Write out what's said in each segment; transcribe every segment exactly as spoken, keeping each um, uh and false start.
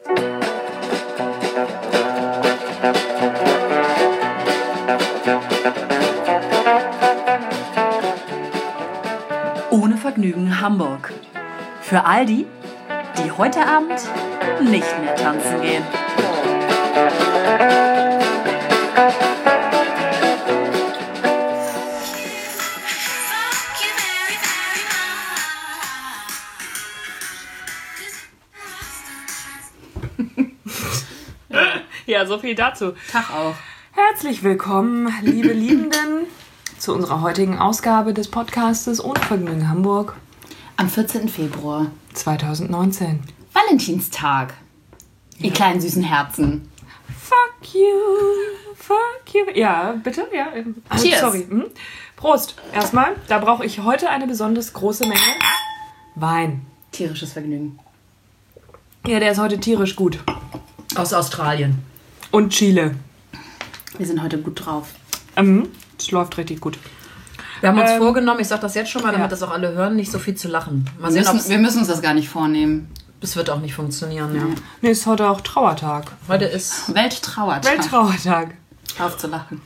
Ohne Vergnügen Hamburg. Für all die, die heute Abend nicht mehr tanzen gehen. Ja, so viel dazu. Tag auch. Herzlich willkommen, liebe Liebenden, zu unserer heutigen Ausgabe des Podcastes Ohne Vergnügen Hamburg. Am vierzehnten Februar zweitausendneunzehn. Valentinstag. Ihr kleinen süßen Herzen. Fuck you, fuck you. Ja, bitte? Ja. Oh, Cheers. Sorry. Hm? Prost. Erstmal, da brauche ich heute eine besonders große Menge Wein. Tierisches Vergnügen. Ja, der ist heute tierisch gut. Aus Australien. Und Chile. Wir sind heute gut drauf. Mhm. Das läuft richtig gut. Wir haben uns Ähm, vorgenommen, ich sage das jetzt schon mal, damit ja. das auch alle hören, nicht so viel zu lachen. Mal Wir sehen, müssen, wir müssen uns das gar nicht vornehmen. es wird auch nicht funktionieren. Ja. Nee, ist heute auch Trauertag. Heute ist Welttrauertag. Welttrauertag. Aufzulachen.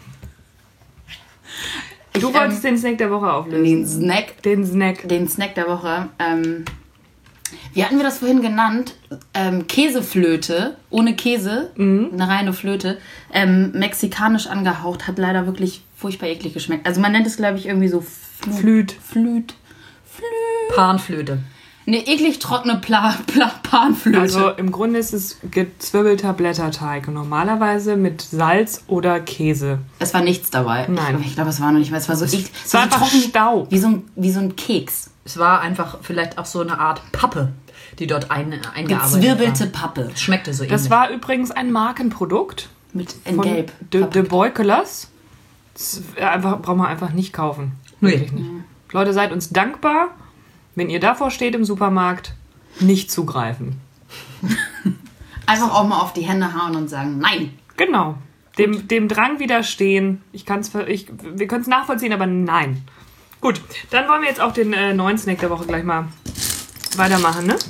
Du Ich, wolltest ähm, den Snack der Woche auflösen. Den Snack, Den Snack. den Snack der Woche. Ähm, wie hatten wir das vorhin genannt? Ähm, Käseflöte, ohne Käse, Mhm. eine reine Flöte. Ähm, mexikanisch angehaucht, hat leider wirklich furchtbar eklig geschmeckt. Also man nennt es, glaube ich, irgendwie so Flüt. Flüt. Panflöte. Eine eklig trockene Pla Pla Panflöte. Also im Grunde ist es gezwirbelter Blätterteig. Normalerweise mit Salz oder Käse. es war nichts dabei. Nein. Ich, ich glaube, es war noch nicht mal. Es war so eklig. Es war so einfach trocken, Staub. Wie so, ein, wie so ein Keks. Es war einfach vielleicht auch so eine Art Pappe, die dort ein, eingearbeitet Gezwirbelte war. Pappe. Es schmeckte so ähnlich. Das war übrigens ein Markenprodukt Mit in von Gelb. De, De Beukelers. Das einfach, braucht man einfach nicht kaufen. Wirklich nicht. Leute, seid uns dankbar, wenn ihr davor steht im Supermarkt, nicht zugreifen. Einfach auch mal auf die Hände hauen und sagen, nein. Genau. Dem, dem Drang widerstehen. Ich kann's, ver- ich, wir können es nachvollziehen, aber nein. Gut, dann wollen wir jetzt auch den äh, neuen Snack der Woche gleich mal weitermachen, ne?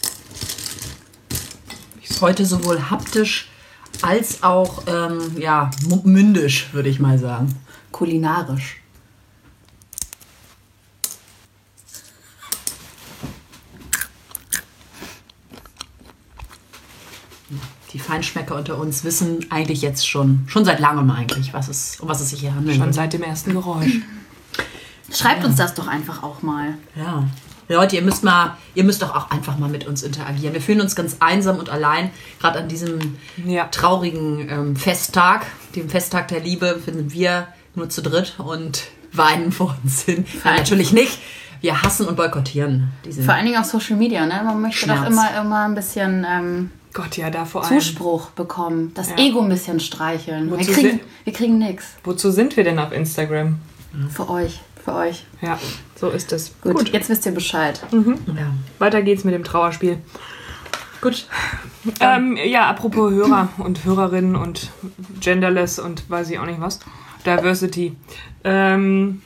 Ist heute sowohl haptisch als auch ähm, ja, mu- mündisch, würde ich mal sagen. Kulinarisch. Die Feinschmecker unter uns wissen eigentlich jetzt schon, schon seit langem eigentlich, was es, um was es sich hier handelt. Schon seit dem ersten Geräusch. Schreibt uns das doch einfach auch mal. Ja. Leute, ihr müsst mal, ihr müsst doch auch einfach mal mit uns interagieren. Wir fühlen uns ganz einsam und allein, gerade an diesem Ja. traurigen ähm, Festtag, dem Festtag der Liebe, sind wir nur zu dritt und weinen vor uns hin. Nein, natürlich nicht. Wir hassen und boykottieren diese. Vor allen Dingen auf Social Media, ne? Man möchte Schmerz. doch immer, immer ein bisschen ähm, Gott, ja, da vor allem. Zuspruch bekommen. Das Ja. Ego ein bisschen streicheln. Wir Wozu kriegen, sind- wir kriegen nichts. Wozu sind wir denn auf Instagram? Für euch. Für euch. Ja, so ist es. Gut, Gut. jetzt wisst ihr Bescheid. Ja. Weiter geht's mit dem Trauerspiel. Gut. Ähm, ja, apropos Hörer und Hörerinnen und Genderless und weiß ich auch nicht was. Diversity. Ähm,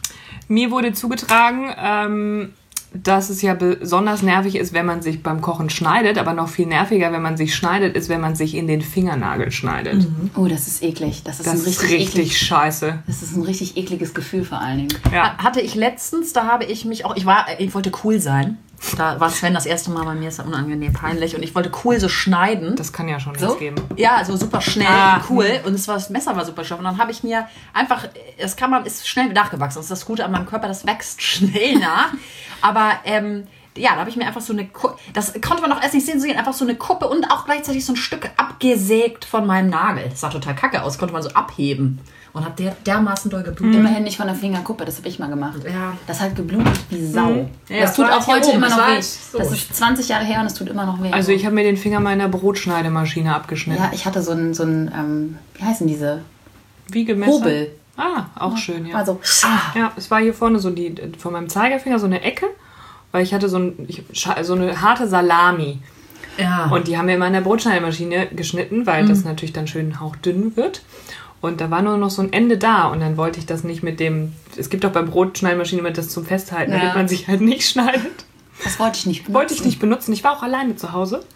mir wurde zugetragen, ähm, dass es ja besonders nervig ist, wenn man sich beim Kochen schneidet, aber noch viel nerviger, wenn man sich schneidet, ist, wenn man sich in den Fingernagel schneidet. Oh, das ist eklig. Das ist Das ein ist richtig, richtig eklig, scheiße. das ist ein richtig ekliges Gefühl vor allen Dingen. Ja. Hatte ich letztens, da habe ich mich auch, ich war, ich wollte cool sein. Da war Sven das erste Mal bei mir, ist ja unangenehm peinlich. Und ich wollte cool so schneiden. Das kann ja schon So? nichts geben. Ja, also super schnell Ah. und cool. Und es war, das Messer war super scharf. Und dann habe ich mir einfach, das kann man, ist schnell nachgewachsen. Das ist das Gute an meinem Körper, das wächst schnell nach. Aber, ähm, ja, da habe ich mir einfach so eine, Ku- das konnte man auch erst nicht sehen, sehen, einfach so eine Kuppe und auch gleichzeitig so ein Stück abgesägt von meinem Nagel. Das sah total kacke aus, konnte man so abheben. Und hat der dermaßen doll geblutet. Immerhin nicht von der Fingerkuppe, das habe ich mal gemacht. Ja. Das hat geblutet wie Sau. Ja, das das tut war auch hier heute oben, immer das noch war weh. jetzt so. Das ist zwanzig Jahre her und es tut immer noch weh. Also ich habe mir den Finger meiner Brotschneidemaschine abgeschnitten. ja, ich hatte so ein, so ein ähm, wie heißen diese? Wiegemesser. Hobel. Ah, auch schön, ja. Also, Ja, es war hier vorne so die, von meinem Zeigefinger so eine Ecke, weil ich hatte so, ein, ich, so eine harte Salami. Ja. Und die haben wir immer in der Brotschneidemaschine geschnitten, weil das natürlich dann schön hauchdünn wird. Und da war nur noch so ein Ende da und dann wollte ich das nicht mit dem, es gibt doch bei Brotschneidemaschinen immer das zum Festhalten, Ja. damit man sich halt nicht schneidet. das wollte ich nicht benutzen. Wollte ich nicht benutzen. Ich war auch alleine zu Hause.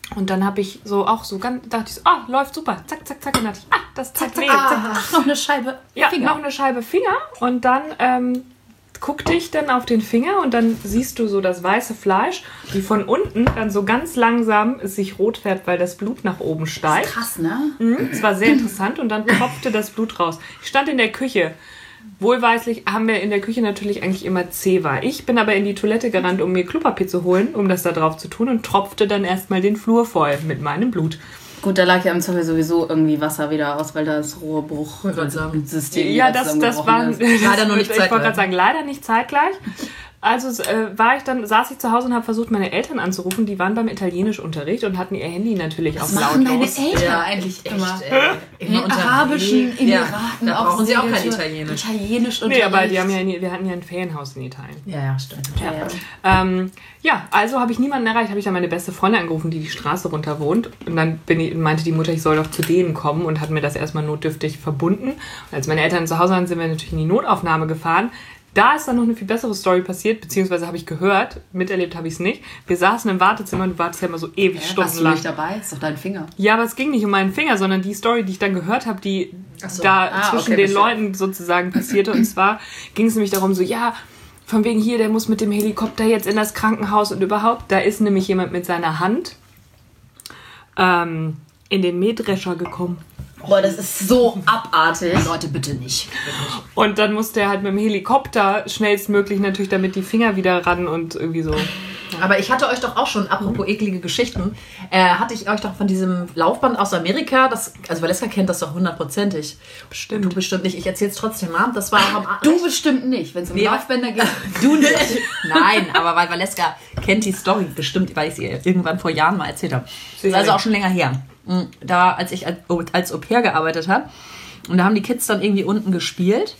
Und dann habe ich so auch so ganz, dachte ich so, ah, läuft super, zack, zack, zack. Und dachte ich, ah, das zack, zack, Ah, zack. ach, noch eine Scheibe Ja, Finger. noch eine Scheibe Finger. Und dann ähm, guckte ich dann auf den Finger und dann siehst du so das weiße Fleisch, die von unten dann so ganz langsam es sich rot färbt, weil das Blut nach oben steigt. Krass, ne? Mhm, es war sehr interessant und dann tropfte das Blut raus. Ich stand in der Küche. Wohlweislich haben wir in der Küche natürlich eigentlich immer Zewa. Ich bin aber in die Toilette gerannt, um mir Klopapier zu holen, um das da drauf zu tun und tropfte dann erstmal den Flur voll mit meinem Blut. Gut, da lag ja im Zweifel sowieso irgendwie Wasser wieder aus, weil das Rohrbruchsystem Ja, das, das war Leider noch nicht Ich wollte zeitgleich. gerade sagen, leider nicht zeitgleich. Also äh, war ich dann, saß ich zu Hause und habe versucht, meine Eltern anzurufen. Die waren beim Italienischunterricht und hatten ihr Handy natürlich auf lautlos. Eltern Ja, eigentlich echt, immer? ey. In den arabischen Emiraten. Ja, da brauchen sie auch kein Italienisch. Italienisch und Nee, aber die haben ja, in- wir hatten ja ein Ferienhaus in Italien. Ja, ja, stimmt. Ja, ja. Ähm, ja, also habe ich niemanden erreicht, habe ich dann meine beste Freundin angerufen, die die Straße runter wohnt. Und dann bin ich, meinte die Mutter, ich soll doch zu denen kommen und hat mir das erstmal notdürftig verbunden. Und als meine Eltern zu Hause waren, sind wir natürlich in die Notaufnahme gefahren. Da ist dann noch eine viel bessere Story passiert, beziehungsweise habe ich gehört, miterlebt habe ich es nicht. Wir saßen im Wartezimmer und du wartest ja immer so ewig Warst du stundenlang. nicht dabei? Ist doch dein Finger. Ja, aber es ging nicht um meinen Finger, sondern die Story, die ich dann gehört habe, die Ach so. da Ah, zwischen okay, den verstehe. Leuten sozusagen passierte. Und zwar ging es nämlich darum, so, ja, von wegen hier, der muss mit dem Helikopter jetzt in das Krankenhaus und überhaupt. Da ist nämlich jemand mit seiner Hand ähm, in den Mähdrescher gekommen. Boah, das ist so abartig. Leute, bitte nicht. Und dann musste er halt mit dem Helikopter schnellstmöglich natürlich, damit die Finger wieder ran und irgendwie so. Aber ich hatte euch doch auch schon, apropos eklige Geschichten, äh, hatte ich euch doch von diesem Laufband aus Amerika, das, also Valeska kennt das doch hundertprozentig. Bestimmt. Du bestimmt nicht, ich erzähl's trotzdem mal. Das war auch am A- Du bestimmt nicht, wenn es um Nee, Laufbänder geht. Du nicht. Nein, aber weil Valeska kennt die Story bestimmt, weil ich sie ihr irgendwann vor Jahren mal erzählt habe. Das ist also auch schon länger her. Da, als ich als, als Au-pair gearbeitet habe. Und da haben die Kids dann irgendwie unten gespielt.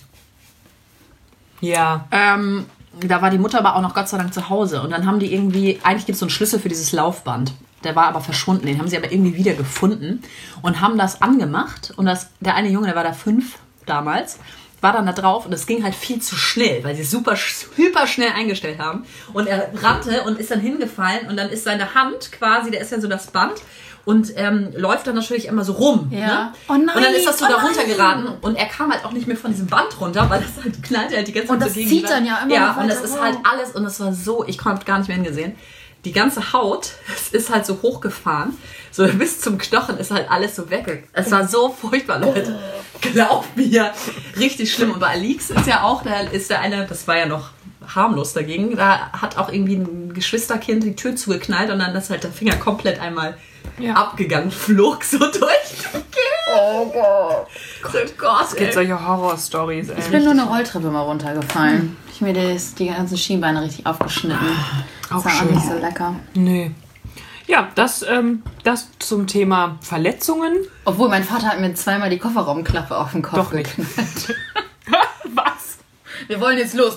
Ja. Ähm, da war die Mutter aber auch noch Gott sei Dank zu Hause. Und dann haben die irgendwie, eigentlich gibt es so einen Schlüssel für dieses Laufband. Der war aber verschwunden. Den haben sie aber irgendwie wieder gefunden und haben das angemacht. Und das, der eine Junge, der war da fünf damals, war dann da drauf und es ging halt viel zu schnell, weil sie super, super schnell eingestellt haben. Und er rannte und ist dann hingefallen und dann ist seine Hand quasi, da ist ja so das Band und ähm, läuft dann natürlich immer so rum. Ja. Ne? Oh nein, und dann ist das so oh da nein. runtergeraten und er kam halt auch nicht mehr von diesem Band runter, weil das halt knallt halt die ganze Zeit Und das so gegen zieht die Wand. dann ja immer Ja, noch und das weiter ist hoch. halt alles und es war so, ich konnte gar nicht mehr hingesehen. Die ganze Haut, es ist halt so hochgefahren, so bis zum Knochen ist halt alles so weg. Es war so furchtbar, Leute. Glaub mir, richtig schlimm. Und bei Alix ist ja auch, da ist der eine, das war ja noch harmlos dagegen, da hat auch irgendwie ein Geschwisterkind die Tür zugeknallt und dann ist halt der Finger komplett einmal Ja. abgegangen, flog so durch. Oh Gott. So Gott, Es gibt ey. solche Horror-Stories, Ich ey. bin nur eine Rolltreppe mal runtergefallen. Ich mir das, die ganzen Schienbeine richtig aufgeschnitten. Auch Das war auch schön. nicht so lecker. Nee. Ja, das, ähm, das zum Thema Verletzungen. Obwohl, mein Vater hat mir zweimal die Kofferraumklappe auf den Kopf Doch nicht. geknallt. Was? Wir wollen jetzt los.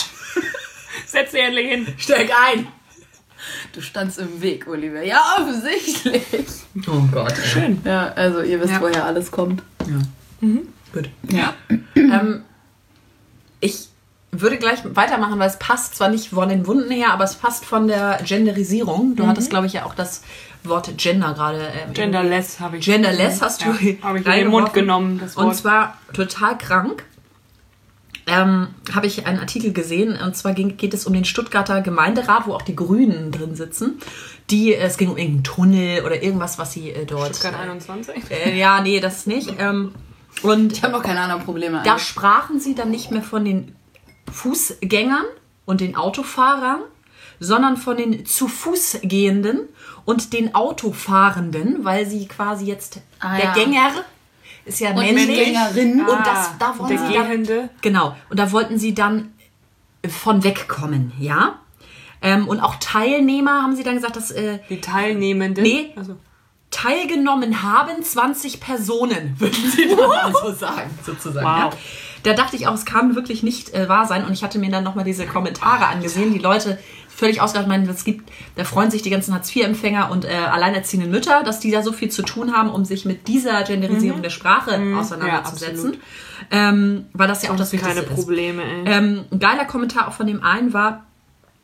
Setz dich endlich hin. Steig ein. Du standst im Weg, Oliver. Ja, offensichtlich. Oh Gott, ey. Schön. Ja, also ihr wisst, Ja. woher alles kommt. Gut. Ja. ähm, ich würde gleich weitermachen, weil es passt zwar nicht von den Wunden her, aber es passt von der Genderisierung. Du hattest, glaube ich, ja auch das Wort Gender gerade. Ähm, Genderless habe ich. Genderless hast du Ja, habe ich in den reingeworfen. Mund genommen, das Wort. Und zwar total krank. Ähm, habe ich einen Artikel gesehen, und zwar ging, geht es um den Stuttgarter Gemeinderat, wo auch die Grünen drin sitzen. Die, es ging um irgendeinen Tunnel oder irgendwas, was sie äh, dort... Stuttgart einundzwanzig. Äh, ja, nee, das nicht. Ähm, und Ich habe noch keine anderen Probleme. da eigentlich. sprachen sie dann nicht mehr von den Fußgängern und den Autofahrern, sondern von den zu Fuß gehenden und den Autofahrenden, weil sie quasi jetzt Ah, der ja. Gänger ist ja Und männlich. Gängerin. Und das, da Ah, wollen der sie dann, Gehende. genau, und da wollten sie dann von wegkommen, ja. Ähm, und auch Teilnehmer haben sie dann gesagt, dass äh, Die Teilnehmenden. Nee. Also, teilgenommen haben zwanzig Personen, würden sie dann mal so sagen, sozusagen. Wow. Ja? Da dachte ich auch, es kann wirklich nicht äh, wahr sein. Und ich hatte mir dann nochmal diese Kommentare angesehen. Die Leute völlig ausgedacht meinen, es gibt, da freuen sich die ganzen Hartz vier Empfänger und äh, alleinerziehenden Mütter, dass die da so viel zu tun haben, um sich mit dieser Genderisierung der Sprache auseinanderzusetzen. Ja, ähm, weil das ja auch das Wichtigste keine ist. Probleme, ey. Ähm, ein geiler Kommentar auch von dem einen war,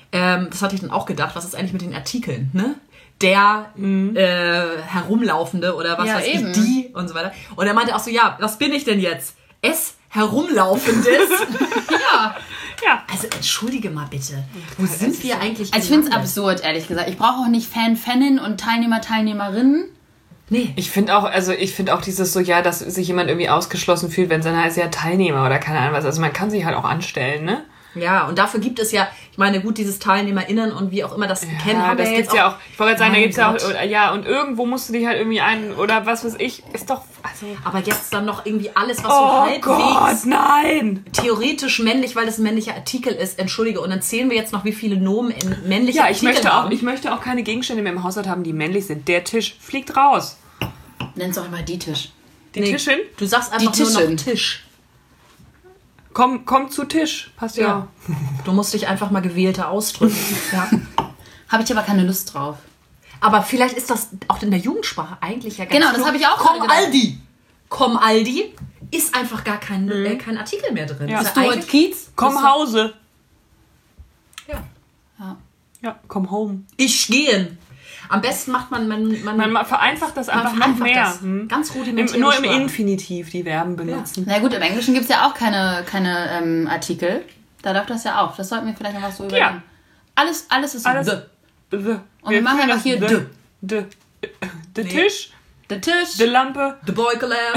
ähm, das hatte ich dann auch gedacht, was ist eigentlich mit den Artikeln, ne? Der mhm. äh, Herumlaufende oder was ja, weiß eben. ich, die und so weiter. Und er meinte auch so, ja, was bin ich denn jetzt? Es Herumlaufendes? Ja. Ja. Also entschuldige mal bitte, wo sind wir eigentlich Also ich finde es gelandet? absurd, ehrlich gesagt. Ich brauche auch nicht Fan, Fanin und Teilnehmer, Teilnehmerinnen. Nee. Ich finde auch, also ich finde auch dieses so, ja, dass sich jemand irgendwie ausgeschlossen fühlt, wenn es dann heißt, ja, Teilnehmer oder keine Ahnung was. Also man kann sich halt auch anstellen, ne? Ja, und dafür gibt es ja, ich meine, gut, dieses TeilnehmerInnen und wie auch immer das Ja, kennen, haben das wir gibt's jetzt ja auch. Ich wollte gerade sagen, da Mein gibt's ja Gott. auch, ja, und irgendwo musst du dich halt irgendwie ein, oder was weiß ich, ist doch, also... Aber jetzt dann noch irgendwie alles, was so Oh halbwegs Gott, nein! theoretisch männlich, weil das ein männlicher Artikel ist, entschuldige, und dann zählen wir jetzt noch, wie viele Nomen in männlichen Ja, ich Artikeln möchte, haben. auch, ich möchte auch keine Gegenstände mehr im Haushalt haben, die männlich sind. Der Tisch fliegt raus. Nenn's doch immer die Tisch. Die Nee, Tischin, Du sagst einfach Die nur noch Tischin. Tisch. komm, komm zu Tisch. Passt ja. Ja. Du musst dich einfach mal gewählter ausdrücken. Ja. Habe ich aber keine Lust drauf. Aber vielleicht ist das auch in der Jugendsprache eigentlich ja ganz Genau, das klug. habe ich auch Komm gerade gedacht. Aldi! Komm Aldi! Ist einfach gar kein, äh, kein Artikel mehr drin. Ja. Ist Stuart eigentlich- Kiez? Komm Hause. Ja. Ja. Ja, komm home. Ich gehen. Am besten macht man... Man, man, Man ma- vereinfacht das man einfach noch vereinfacht mehr. das. Hm? Ganz Im, rudimentäre nur im Sprache. Infinitiv die Verben benutzen. Na gut, im Englischen gibt es ja auch keine, keine ähm, Artikel. Da läuft das ja auch. Das sollten wir vielleicht noch was so überlegen. Ja. Alles, alles ist so Alles- the. The. Und wir machen führen einfach das hier the. de. De. Der Nee. Tisch, Der Tisch, die Lampe, The Boykeler.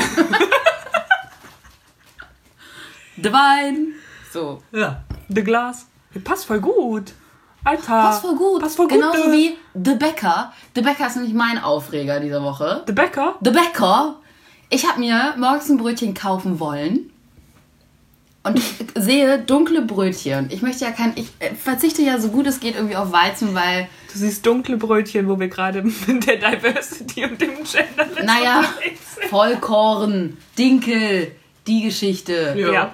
der Wein. So. Ja. the Glas. Passt voll gut. Alter. Passt voll gut. Passt voll gut. Genauso de. wie The Bäcker. The Bäcker ist nämlich mein Aufreger diese Woche. The Bäcker. The Bäcker. Ich habe mir morgens ein Brötchen kaufen wollen. Und ich sehe dunkle Brötchen. Ich möchte ja kein... Ich äh, verzichte ja so gut es geht irgendwie auf Weizen, weil... Du siehst dunkle Brötchen, wo wir gerade mit der Diversity und dem Gender Naja, unterwegs sind. Vollkorn, Dinkel, die Geschichte. Ja. Ja.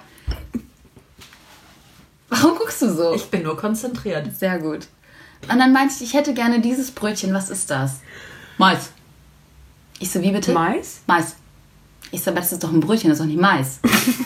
Warum guckst du so? Ich bin nur konzentriert. Sehr gut. Und dann meinte ich, ich hätte gerne dieses Brötchen. Was ist das? Mais. Ich so, wie bitte? Mais? Mais. Ich so, aber das ist doch ein Brötchen, das ist doch nicht Mais.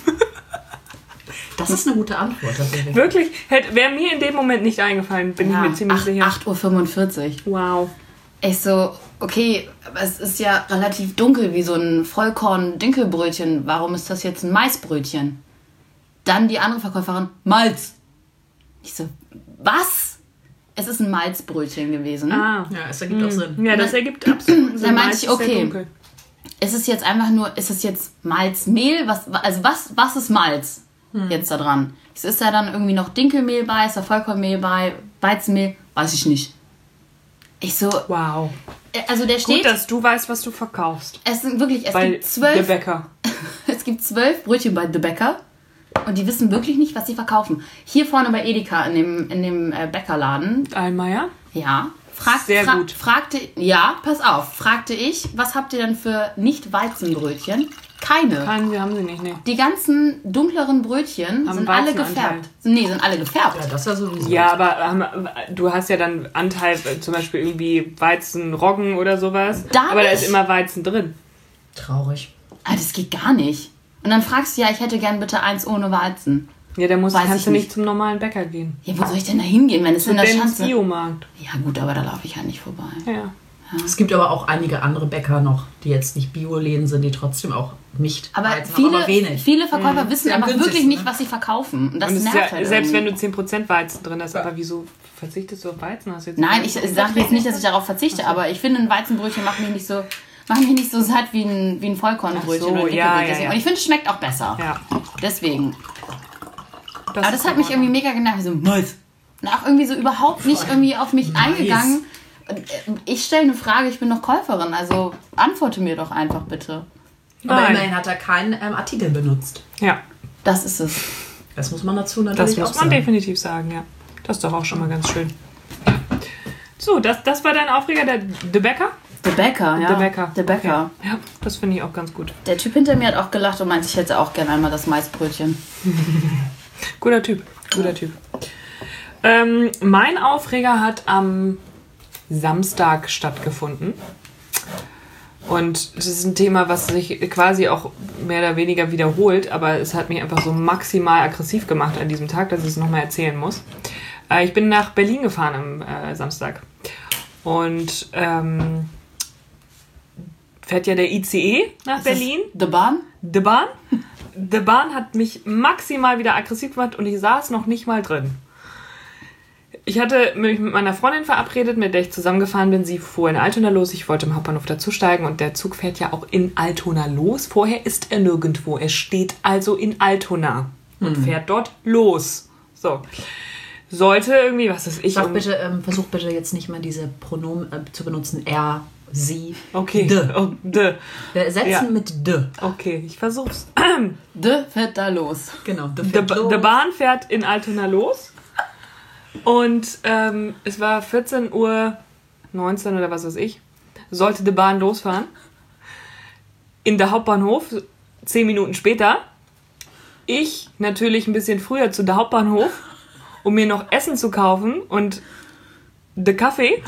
Das ist eine gute Antwort. Tatsächlich. Wirklich? Wäre mir in dem Moment nicht eingefallen, bin ich mir ziemlich sicher. acht Uhr fünfundvierzig. Wow. Ich so, okay, aber es ist ja relativ dunkel wie so ein Vollkorn-Dinkelbrötchen. Warum ist das jetzt ein Maisbrötchen? Dann die andere Verkäuferin, Malz. Ich so, was? Es ist ein Malzbrötchen gewesen. Ah. Ja, es ergibt auch Sinn. Ja, das ergibt absolut Sinn. Dann meinte Mais ich, ist sehr okay. dunkel. Ist es jetzt einfach nur, ist es jetzt Malzmehl? Was, also was, was ist Malz jetzt da dran? Ist da dann irgendwie noch Dinkelmehl bei? Ist da Vollkornmehl bei? Weizenmehl? Weiß ich nicht. Ich so, Wow. äh, also der steht, Gut, dass du weißt, was du verkaufst. es sind wirklich, es Bei gibt der zwölf, Bäcker. es gibt zwölf Brötchen bei The Bäcker und die wissen wirklich nicht, was sie verkaufen. Hier vorne bei Edeka in dem, in dem äh, Bäckerladen, Allmeier? ja, frag, Sehr fra- gut. fragte, ja, pass auf, fragte ich, was habt ihr denn für Nicht-Weizenbrötchen? Keine. Keinen, wir haben sie nicht, ne. Die ganzen dunkleren Brötchen Haben sind alle Weizenanteil. gefärbt. Nee, sind alle gefärbt. Ja, das ist ja sowieso. Ja, aber ähm, du hast ja dann Anteil, äh, zum Beispiel irgendwie Weizen, Roggen oder sowas. Da aber da nicht. ist immer Weizen drin. Traurig. Ah, das geht gar nicht. Und dann fragst du ja, ich hätte gern bitte eins ohne Weizen. Ja, da musst, Weiß kannst ich du nicht nicht. zum normalen Bäcker gehen. Ja, wo soll ich denn da hingehen, wenn es in der Dennis Schanze... Biomarkt. Ja gut, aber da laufe ich ja nicht vorbei. Ja. Es gibt aber auch einige andere Bäcker noch, die jetzt nicht Bioläden sind, die trotzdem auch nicht Aber Weizen haben, viele, aber wenig. viele Verkäufer wissen Ja, am einfach wirklich günstigsten, nicht, ne? was sie verkaufen. Und das Und es ist nervt ja, halt selbst wenn irgendwie. du zehn Prozent Weizen drin hast, aber wieso verzichtest du auf Weizen? Hast du jetzt Nein, ich, ich sage jetzt nicht, dass ich darauf verzichte, aber ich finde, ein Weizenbrötchen macht mich nicht so... Macht mich nicht so satt wie ein, wie ein Vollkornbrötchen Ach so, oder ein ja, Dinkelbrötchen. ja, ja. Und ich finde, es schmeckt auch besser. Ja. Deswegen. Das Aber das ist hat in mich Ordnung. irgendwie mega genervt. So, Mais. Und auch irgendwie so überhaupt nicht irgendwie auf mich eingegangen. Und, äh, Ich stelle eine Frage, ich bin doch Käuferin, also antworte mir doch einfach bitte. Aber Nein. immerhin hat er keinen ähm, Artikel benutzt. Ja, Das ist es. Das muss man dazu natürlich das auch muss man sagen. definitiv sagen, ja. Das ist doch auch schon mal ganz schön. So, das, das war dein Aufreger, der The Bäcker? Der Bäcker, ja. Der Bäcker. Der Bäcker. Okay. Ja, das finde ich auch ganz gut. Der Typ hinter mir hat auch gelacht und meinte, ich hätte auch gerne einmal das Maisbrötchen. Guter Typ, guter Typ. Ähm, mein Aufreger hat am Samstag stattgefunden. Und das ist ein Thema, was sich quasi auch mehr oder weniger wiederholt, aber es hat mich einfach so maximal aggressiv gemacht an diesem Tag, dass ich es nochmal erzählen muss. Äh, ich bin nach Berlin gefahren am äh, Samstag. Und ähm, fährt ja der I C E nach Ist Berlin. das The Bahn? Die Bahn. Die Bahn hat mich maximal wieder aggressiv gemacht und ich saß noch nicht mal drin. Ich hatte mich mit meiner Freundin verabredet, mit der ich zusammengefahren bin. Sie fuhr in Altona los. Ich wollte im Hauptbahnhof dazusteigen und der Zug fährt ja auch in Altona los. Vorher ist er nirgendwo. Er steht also in Altona und Hm. fährt dort los. So. Sollte irgendwie, was weiß ich... Sag um- bitte, ähm, versuch bitte jetzt nicht mal diese Pronomen äh, zu benutzen. Er, sie. Okay. De. Oh, de. Wir ersetzen Ja. mit de. Okay, ich versuch's. The fährt da los. Genau. De Die fährt los. die Bahn fährt in Altona los. Und ähm, es war vierzehn Uhr neunzehn oder was weiß ich. Sollte die Bahn losfahren. In der Hauptbahnhof, zehn Minuten später. Ich natürlich ein bisschen früher zu der Hauptbahnhof, um mir noch Essen zu kaufen und de Kaffee.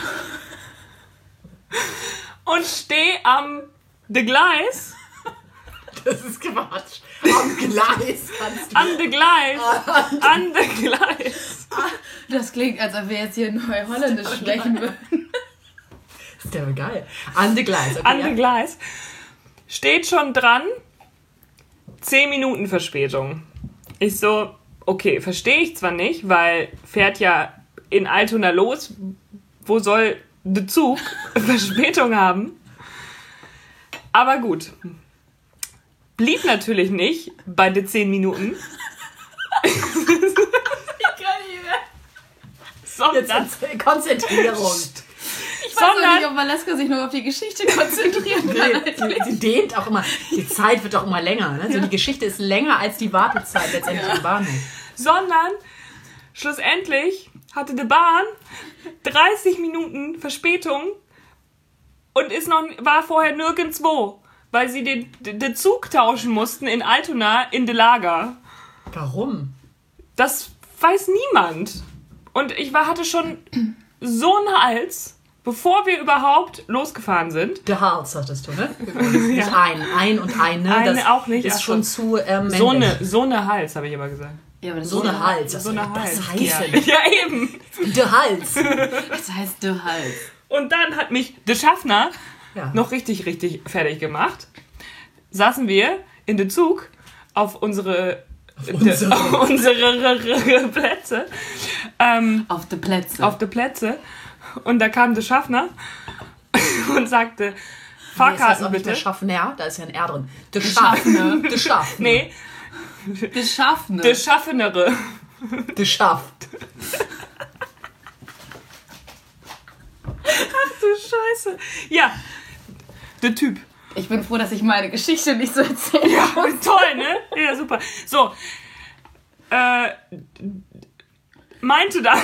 Und stehe am de Gleis. Das ist Quatsch. Am Gleis kannst du. An de Gleis. An de Gleis. Das klingt, als ob wir jetzt hier Neuholländisch sprechen würden. Das ist ja geil. An de Gleis. Okay, An ja. de Gleis. Steht schon dran. Zehn Minuten Verspätung. Ich so, okay, verstehe ich zwar nicht, weil fährt ja in Altona los. Wo soll der Zug Verspätung haben? Aber gut. Blieb natürlich nicht bei den zehn Minuten. Jetzt Sondern, erzähl- Konzentrierung. Ich weiß auch nicht, sondern ob Valeska sich nur auf die Geschichte konzentrieren kann. Sie, sie dehnt auch immer. Die Zeit wird auch immer länger. Ne? So, die Geschichte ist länger als die Wartezeit letztendlich im Bahnhof. sondern schlussendlich hatte die Bahn dreißig Minuten Verspätung und ist noch, war vorher nirgendwo, weil sie den, den Zug tauschen mussten in Altona in de Lager. Warum? Das weiß niemand. Und ich war, hatte schon so einen Hals, bevor wir überhaupt losgefahren sind. Der Hals hattest du, ne? Nicht ein. Ein und eine. Eine das auch nicht, Ist ach schon so. zu ähm, männlich. So eine, so eine Hals, habe ich immer gesagt. Ja, aber das, So eine Hals. So eine Hals. Das heißt Ja, ja nicht. ja eben. Der Hals. das heißt The Hals. Und dann hat mich der Schaffner Ja. noch richtig, richtig fertig gemacht. Saßen wir in den Zug auf unsere, unsere. auf unsere Plätze. Ähm, Auf die Plätze. auf die Plätze. Und da kam der Schaffner und sagte, Nee, ist das Fahrkarten auch nicht der bitte. Schaffner? Da ist ja ein R drin. Der Schaffner. Der Schaffner. Nee, Die Schaffner. der Schaffnere. Der Schafft. Du Scheiße. Ja, der Typ. Ich bin froh, dass ich meine Geschichte nicht so erzähle. Ja, toll, ne? Ja, super. So, äh, meinte dann,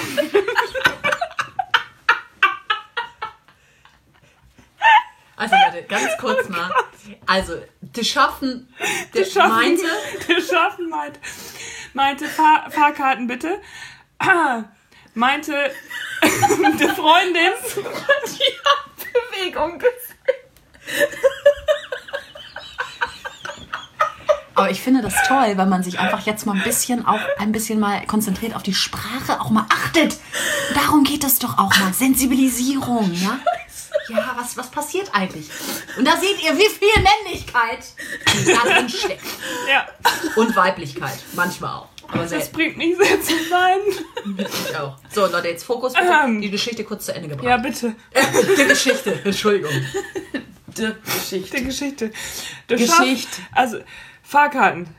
Also Leute, ganz kurz mal. Also, der Schaffen, der Schaffen- meinte, der Schaffen meinte, meinte Fahr Fahrkarten bitte. Ah, meinte die Freundin, Bewegung. aber ich finde das toll, weil man sich einfach jetzt mal ein bisschen auch ein bisschen mal konzentriert auf die Sprache, auch mal achtet. Darum geht es doch auch mal. Sensibilisierung, ja? Ja, was, was passiert eigentlich? Und da seht ihr, wie viel Männlichkeit da drin steckt. ja, Und Weiblichkeit, manchmal auch. Aber das selbst bringt mich sehr zum Weinen. ich auch. So, Leute, jetzt Fokus bitte. Ähm. Die Geschichte kurz zu Ende gebracht. Ja, bitte, Äh, die Geschichte, Entschuldigung. Die Geschichte. die Geschichte. Der Geschichte. Schaff, also, Fahrkarten.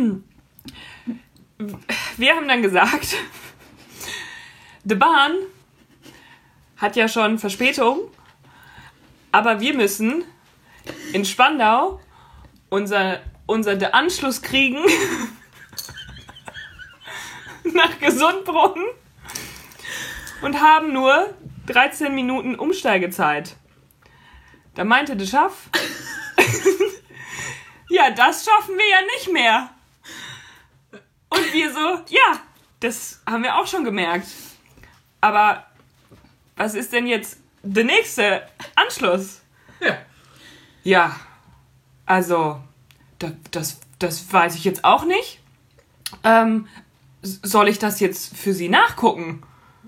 Wir haben dann gesagt, die Bahn hat ja schon Verspätung, aber wir müssen in Spandau unser, unser der Anschluss kriegen nach Gesundbrunnen und haben nur dreizehn Minuten Umsteigezeit. Da meinte der Schaff, ja, das schaffen wir ja nicht mehr. Und wir so, ja, das haben wir auch schon gemerkt. Aber was ist denn jetzt der nächste Anschluss? Ja. Ja, also, da, das, das weiß ich jetzt auch nicht. Ähm, s- soll ich das jetzt für Sie nachgucken?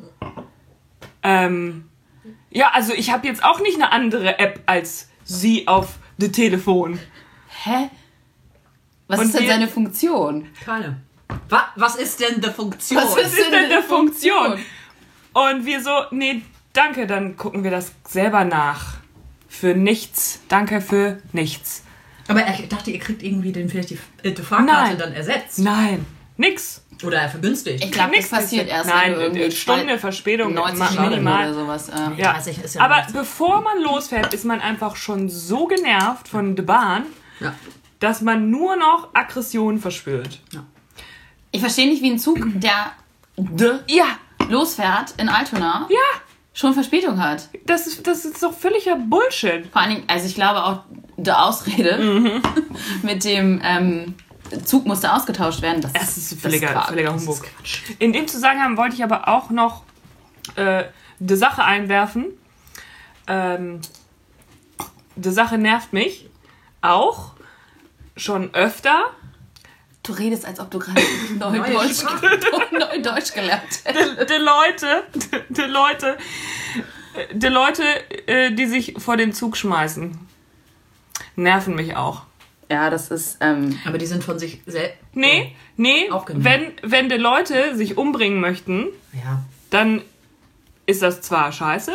Ähm, ja, also ich habe jetzt auch nicht eine andere App als sie auf dem Telefon. Hä? Was Und ist denn wir- seine Funktion? Keine. Was, was ist denn die Funktion? Was Was ist denn der Funktion? Und wir so, nee, danke, dann gucken wir das selber nach. Für nichts. Danke für nichts. Aber ich dachte, ihr kriegt irgendwie den vielleicht die, äh, die Fahrkarte Nein. dann ersetzt. Nein, nix. Oder vergünstigt. Ich glaube, das Nix passiert ist- erst, Nein, wenn du irgendwie eine Stunde zwei- Verspätung. neunzig ma- Minuten minimal. oder sowas. Ähm. Ja. dreißig ist ja Aber nichts. bevor man losfährt, ist man einfach schon so genervt von der Bahn, Ja. dass man nur noch Aggression verspürt. Ich verstehe nicht, wie ein Zug, der Ja, losfährt in Altona, ja, schon Verspätung hat. das ist, das ist doch völliger Bullshit. Vor allen Dingen, also ich glaube auch, die Ausrede Mhm. mit dem ähm, Zug musste ausgetauscht werden. Das, Das ist das völliger, Quark. völliger Humbug. In dem Zusammenhang wollte ich aber auch noch äh, die Sache einwerfen. Ähm, die Sache nervt mich auch schon öfter. Du redest, als ob du gerade Neudeutsch, Neudeutsch gelernt hättest. Die Leute, die Leute, die Leute, äh, die sich vor den Zug schmeißen, nerven mich auch. Ja, das ist, ähm, Aber die sind von sich selbst. Nee, nee, Auch genug. wenn, wenn die Leute sich umbringen möchten, Ja. dann ist das zwar scheiße,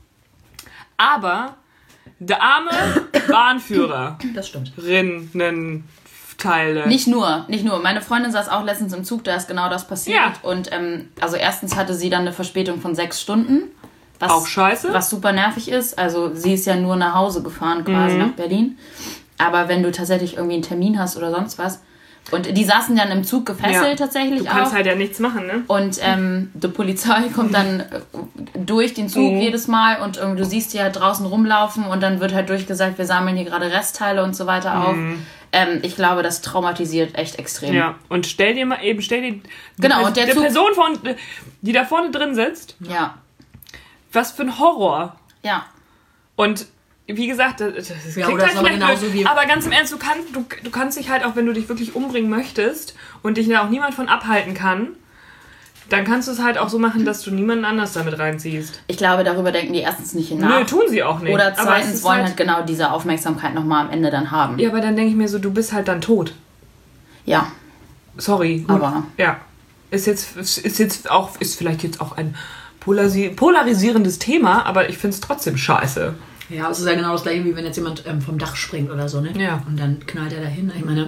aber der arme Bahnführer, Das stimmt. Rinnenteile. nicht nur, nicht nur. Meine Freundin saß auch letztens im Zug, da ist genau das passiert. Ja. Und ähm, also erstens hatte sie dann eine Verspätung von sechs Stunden. Was, Auch scheiße. Was super nervig ist. Also sie ist ja nur nach Hause gefahren, quasi Mhm. nach Berlin. Aber wenn du tatsächlich irgendwie einen Termin hast oder sonst was. Und die saßen dann im Zug gefesselt Ja. tatsächlich Du kannst auch. halt ja nichts machen, ne? Und ähm, die Polizei kommt dann äh, durch den Zug Mhm. jedes Mal und ähm, du siehst die halt draußen rumlaufen und dann wird halt durchgesagt, wir sammeln hier gerade Restteile und so weiter auf. Ähm, ich glaube, das traumatisiert echt extrem. Mhm. Ja, und stell dir mal eben, stell dir die, Genau, Pers- und der die Zug- Person, von, die da vorne drin sitzt, Ja, was für ein Horror. ja. Und wie gesagt, das, das Ja, klingt oder halt ist aber vielleicht genauso blöd, wie- aber ganz im Ernst, du, kann, du, du kannst dich halt auch, wenn du dich wirklich umbringen möchtest und dich da auch niemand von abhalten kann, dann kannst du es halt auch so machen, dass du niemanden anders damit reinziehst. Ich glaube, darüber denken die erstens nicht nach. Nö, tun sie auch nicht. Oder Aber es zweitens ist wollen halt genau diese Aufmerksamkeit nochmal am Ende dann haben. Ja, aber dann denke ich mir so, du bist halt dann tot. Ja, Sorry. Gut. Aber- Ja. Ist jetzt, ist jetzt auch, ist vielleicht jetzt auch ein polarisi- polarisierendes Thema, aber ich finde es trotzdem scheiße. Ja, es ist ja genau das gleiche, wie wenn jetzt jemand ähm, vom Dach springt oder so, ne? Ja. Und dann knallt er dahin. Ich meine,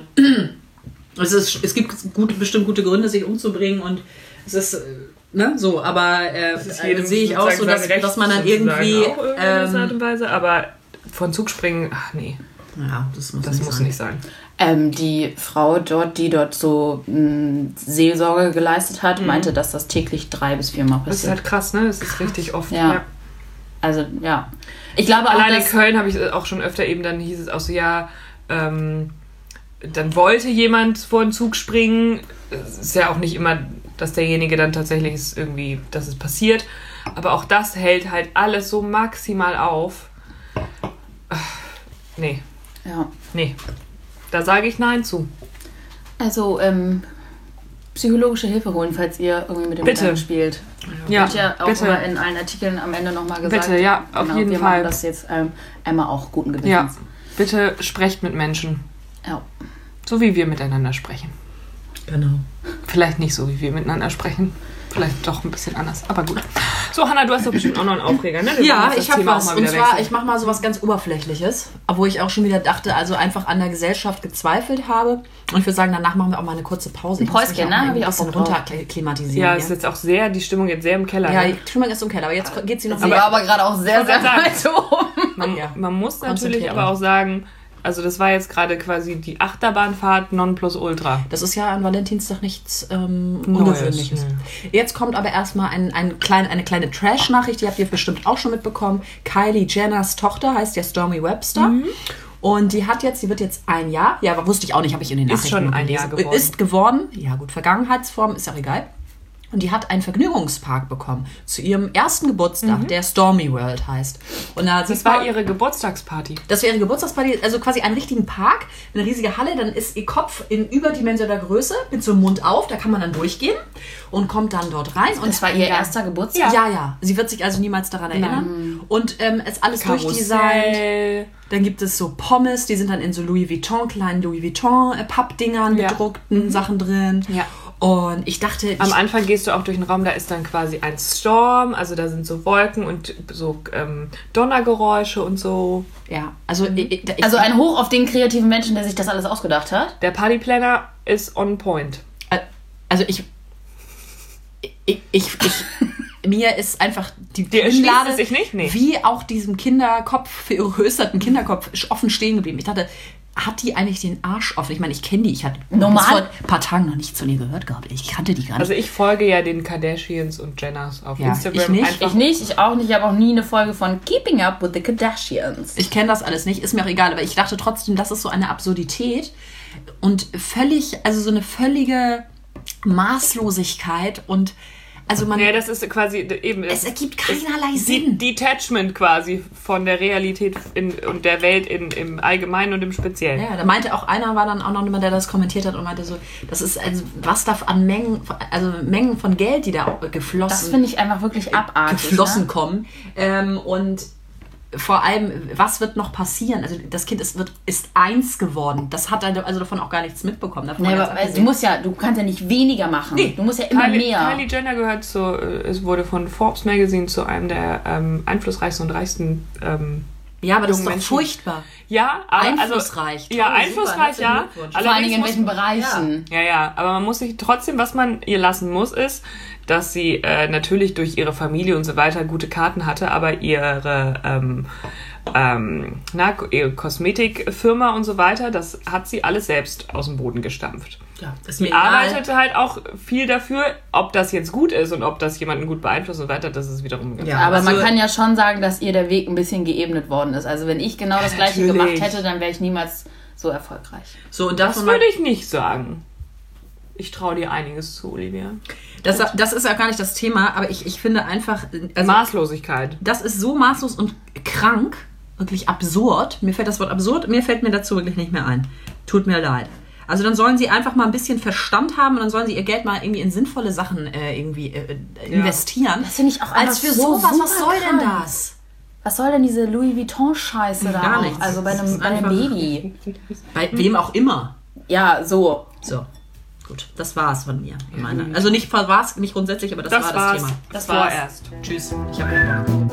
es, ist, es gibt gute, bestimmt gute Gründe, sich umzubringen und es ist, äh, ne, so, aber äh, ist äh, jedem sehe ich auch so, sozusagen dass, sein Recht dass man dann sozusagen irgendwie, auch in gewisser Art ähm, und Weise, aber von Zug springen, ach nee, ja, das muss, das nicht muss sein. nicht sein. ähm, die Frau dort, die dort so mh, Seelsorge geleistet hat, meinte, dass das täglich drei bis viermal Das ist passiert. halt krass, ne? Das ist richtig oft. Ja. Also, ja. Ich glaube auch, Allein in dass... Köln habe ich auch schon öfter eben, dann hieß es auch so, ja, ähm, dann wollte jemand vor den Zug springen. Es ist ja auch nicht immer, dass derjenige dann tatsächlich ist irgendwie, dass es passiert. Aber auch das hält halt alles so maximal auf. Ach, nee, Ja. nee. Da sage ich Nein zu. Also, ähm, psychologische Hilfe holen, falls ihr irgendwie mit dem Bitte. Gedanken spielt. Ja, Wird ja auch bitte. immer in allen Artikeln am Ende nochmal gesagt. Bitte, ja, auf jeden wir Fall. machen das jetzt ähm, einmal auch guten Gewissens. Ja, bitte sprecht mit Menschen. Ja. So wie wir miteinander sprechen. Genau. Vielleicht nicht so, wie wir miteinander sprechen. Vielleicht doch ein bisschen anders. Aber gut. So, Hannah, du hast doch bestimmt auch noch einen Aufreger, ne? Wir Ja, wollen jetzt ich das habe Thema auch was. mal Und wieder zwar, wechseln. ich mache mal so was ganz Oberflächliches, obwohl ich auch schon wieder dachte, also einfach an der Gesellschaft gezweifelt habe. Und ich würde sagen, danach machen wir auch mal eine kurze Pause. Ein Ich muss mich Päuschen, auch ne? mal Hab ich ein auch bisschen Bock drauf. runterklimatisieren. Ja, Ja, es ist jetzt auch sehr, die Stimmung jetzt sehr im Keller. ja, ne? die Stimmung ist im Keller, aber jetzt geht sie noch Sie sehr. war aber gerade auch sehr, sehr wollte weit oben. Man, Ja. man muss natürlich Konzentriert aber euch. auch sagen, also das war jetzt gerade quasi die Achterbahnfahrt Nonplusultra. Das ist ja an Valentinstag nichts ähm, Neues, Ungewöhnliches. ne. Jetzt kommt aber erstmal ein, ein klein, eine kleine Trash-Nachricht, die habt ihr bestimmt auch schon mitbekommen. Kylie Jenners Tochter heißt ja Stormy Webster. Mhm. Und die hat jetzt, die wird jetzt ein Jahr, ja, aber wusste ich auch nicht, habe ich in den Ist Nachrichten schon nur ein gelesen. Jahr geworden. Ist geworden, ja gut, Vergangenheitsform, ist ja auch egal. Und die hat einen Vergnügungspark bekommen zu ihrem ersten Geburtstag, mhm. der Stormy World heißt. Und da das war ihre Geburtstagsparty. Das wäre ihre Geburtstagsparty, also quasi einen richtigen Park, eine riesige Halle. Dann ist ihr Kopf in überdimensionaler Größe mit so einem Mund auf. Da kann man dann durchgehen und kommt dann dort rein. Und das war ihr ja. erster Geburtstag? Ja, ja. Sie wird sich also niemals daran erinnern. Nein. Und ähm, ist alles Karussell. durchdesignt. Dann gibt es so Pommes, die sind dann in so Louis Vuitton, kleinen Louis Vuitton-Pappdingern, ja. gedruckten mhm. Sachen drin. Ja. Und ich dachte... Am ich Anfang gehst du auch durch einen Raum, da ist dann quasi ein Storm, also da sind so Wolken und so ähm, Donnergeräusche und so. Ja, also... Mhm. Ich, ich, also ein Hoch auf den kreativen Menschen, der sich das alles ausgedacht hat. Der Partyplanner ist on point. Also ich... Ich... ich, ich mir ist einfach die Schublade sich nicht? Nee. Wie auch diesem Kinderkopf, vergrößerten Kinderkopf offen stehen geblieben. Ich dachte... Hat die eigentlich den Arsch offen? Ich meine, ich kenne die. Ich hatte Normal vor ein paar Tagen noch nicht von ihr gehört gehabt. Ich kannte die gar nicht. Also ich folge ja den Kardashians und Jenners auf ja, Instagram. Ich nicht. Einfach ich nicht, ich auch nicht. Ich habe auch nie eine Folge von Keeping Up with the Kardashians. Ich kenne das alles nicht, ist mir auch egal. Aber ich dachte trotzdem, das ist so eine Absurdität und völlig, also so eine völlige Maßlosigkeit und also man... Ja, das ist quasi eben... Es ergibt keinerlei Sinn. Detachment quasi von der Realität in, und der Welt in, im Allgemeinen und im Speziellen. Ja, da meinte auch einer, war dann auch noch jemand, der das kommentiert hat und meinte so, das ist, also was da an Mengen, also Mengen von Geld, die da geflossen... Das finde ich einfach wirklich abartig. Geflossen ne? kommen. Ähm, und vor allem, was wird noch passieren? Also das Kind ist, wird, ist eins geworden. Das hat also davon auch gar nichts mitbekommen. Nee, aber du musst ja, du kannst ja nicht weniger machen. Nee. Du musst ja immer Kylie, mehr. Kylie Jenner gehört zu, es wurde von Forbes Magazine zu einem der ähm, einflussreichsten und reichsten ähm, ja, aber das ist doch Menschen. Furchtbar. Ja, aber einflussreich. Also, ja, einflussreich, super, ja. Vor allen Dingen in welchen Bereichen. Ja. ja, ja, aber man muss sich trotzdem, was man ihr lassen muss, ist, dass sie äh, natürlich durch ihre Familie und so weiter gute Karten hatte, aber ihre ähm, ähm, na, ihre Kosmetikfirma und so weiter, das hat sie alles selbst aus dem Boden gestampft. Ja, ist sie arbeitete halt auch viel dafür, ob das jetzt gut ist und ob das jemanden gut beeinflusst und so weiter, das ist wiederum... Ja, aber also, man kann ja schon sagen, dass ihr der Weg ein bisschen geebnet worden ist. Also wenn ich genau das Gleiche natürlich. gemacht hätte, dann wäre ich niemals so erfolgreich. So, und das würde ich nicht sagen. Ich traue dir einiges zu, Olivia. Das, das ist ja gar nicht das Thema, aber ich, ich finde einfach... Also, Maßlosigkeit. Das ist so maßlos und krank, wirklich absurd. Mir fällt das Wort absurd, mir fällt mir dazu wirklich nicht mehr ein. Tut mir leid. Also dann sollen sie einfach mal ein bisschen Verstand haben und dann sollen sie ihr Geld mal irgendwie in sinnvolle Sachen äh, irgendwie äh, investieren. Ja. Das finde ich auch als für so sowas. Was soll krank. denn das? Was soll denn diese Louis Vuitton-Scheiße da? Gar auch? nichts. Also bei einem, bei einem Baby. Bei wem auch immer. Ja, so. So. Gut, das war's von mir. Meine. Also nicht war's, nicht grundsätzlich, aber das, das war war's. das Thema. Das war's. Vorerst. Tschüss. Ich hab keinen Bock.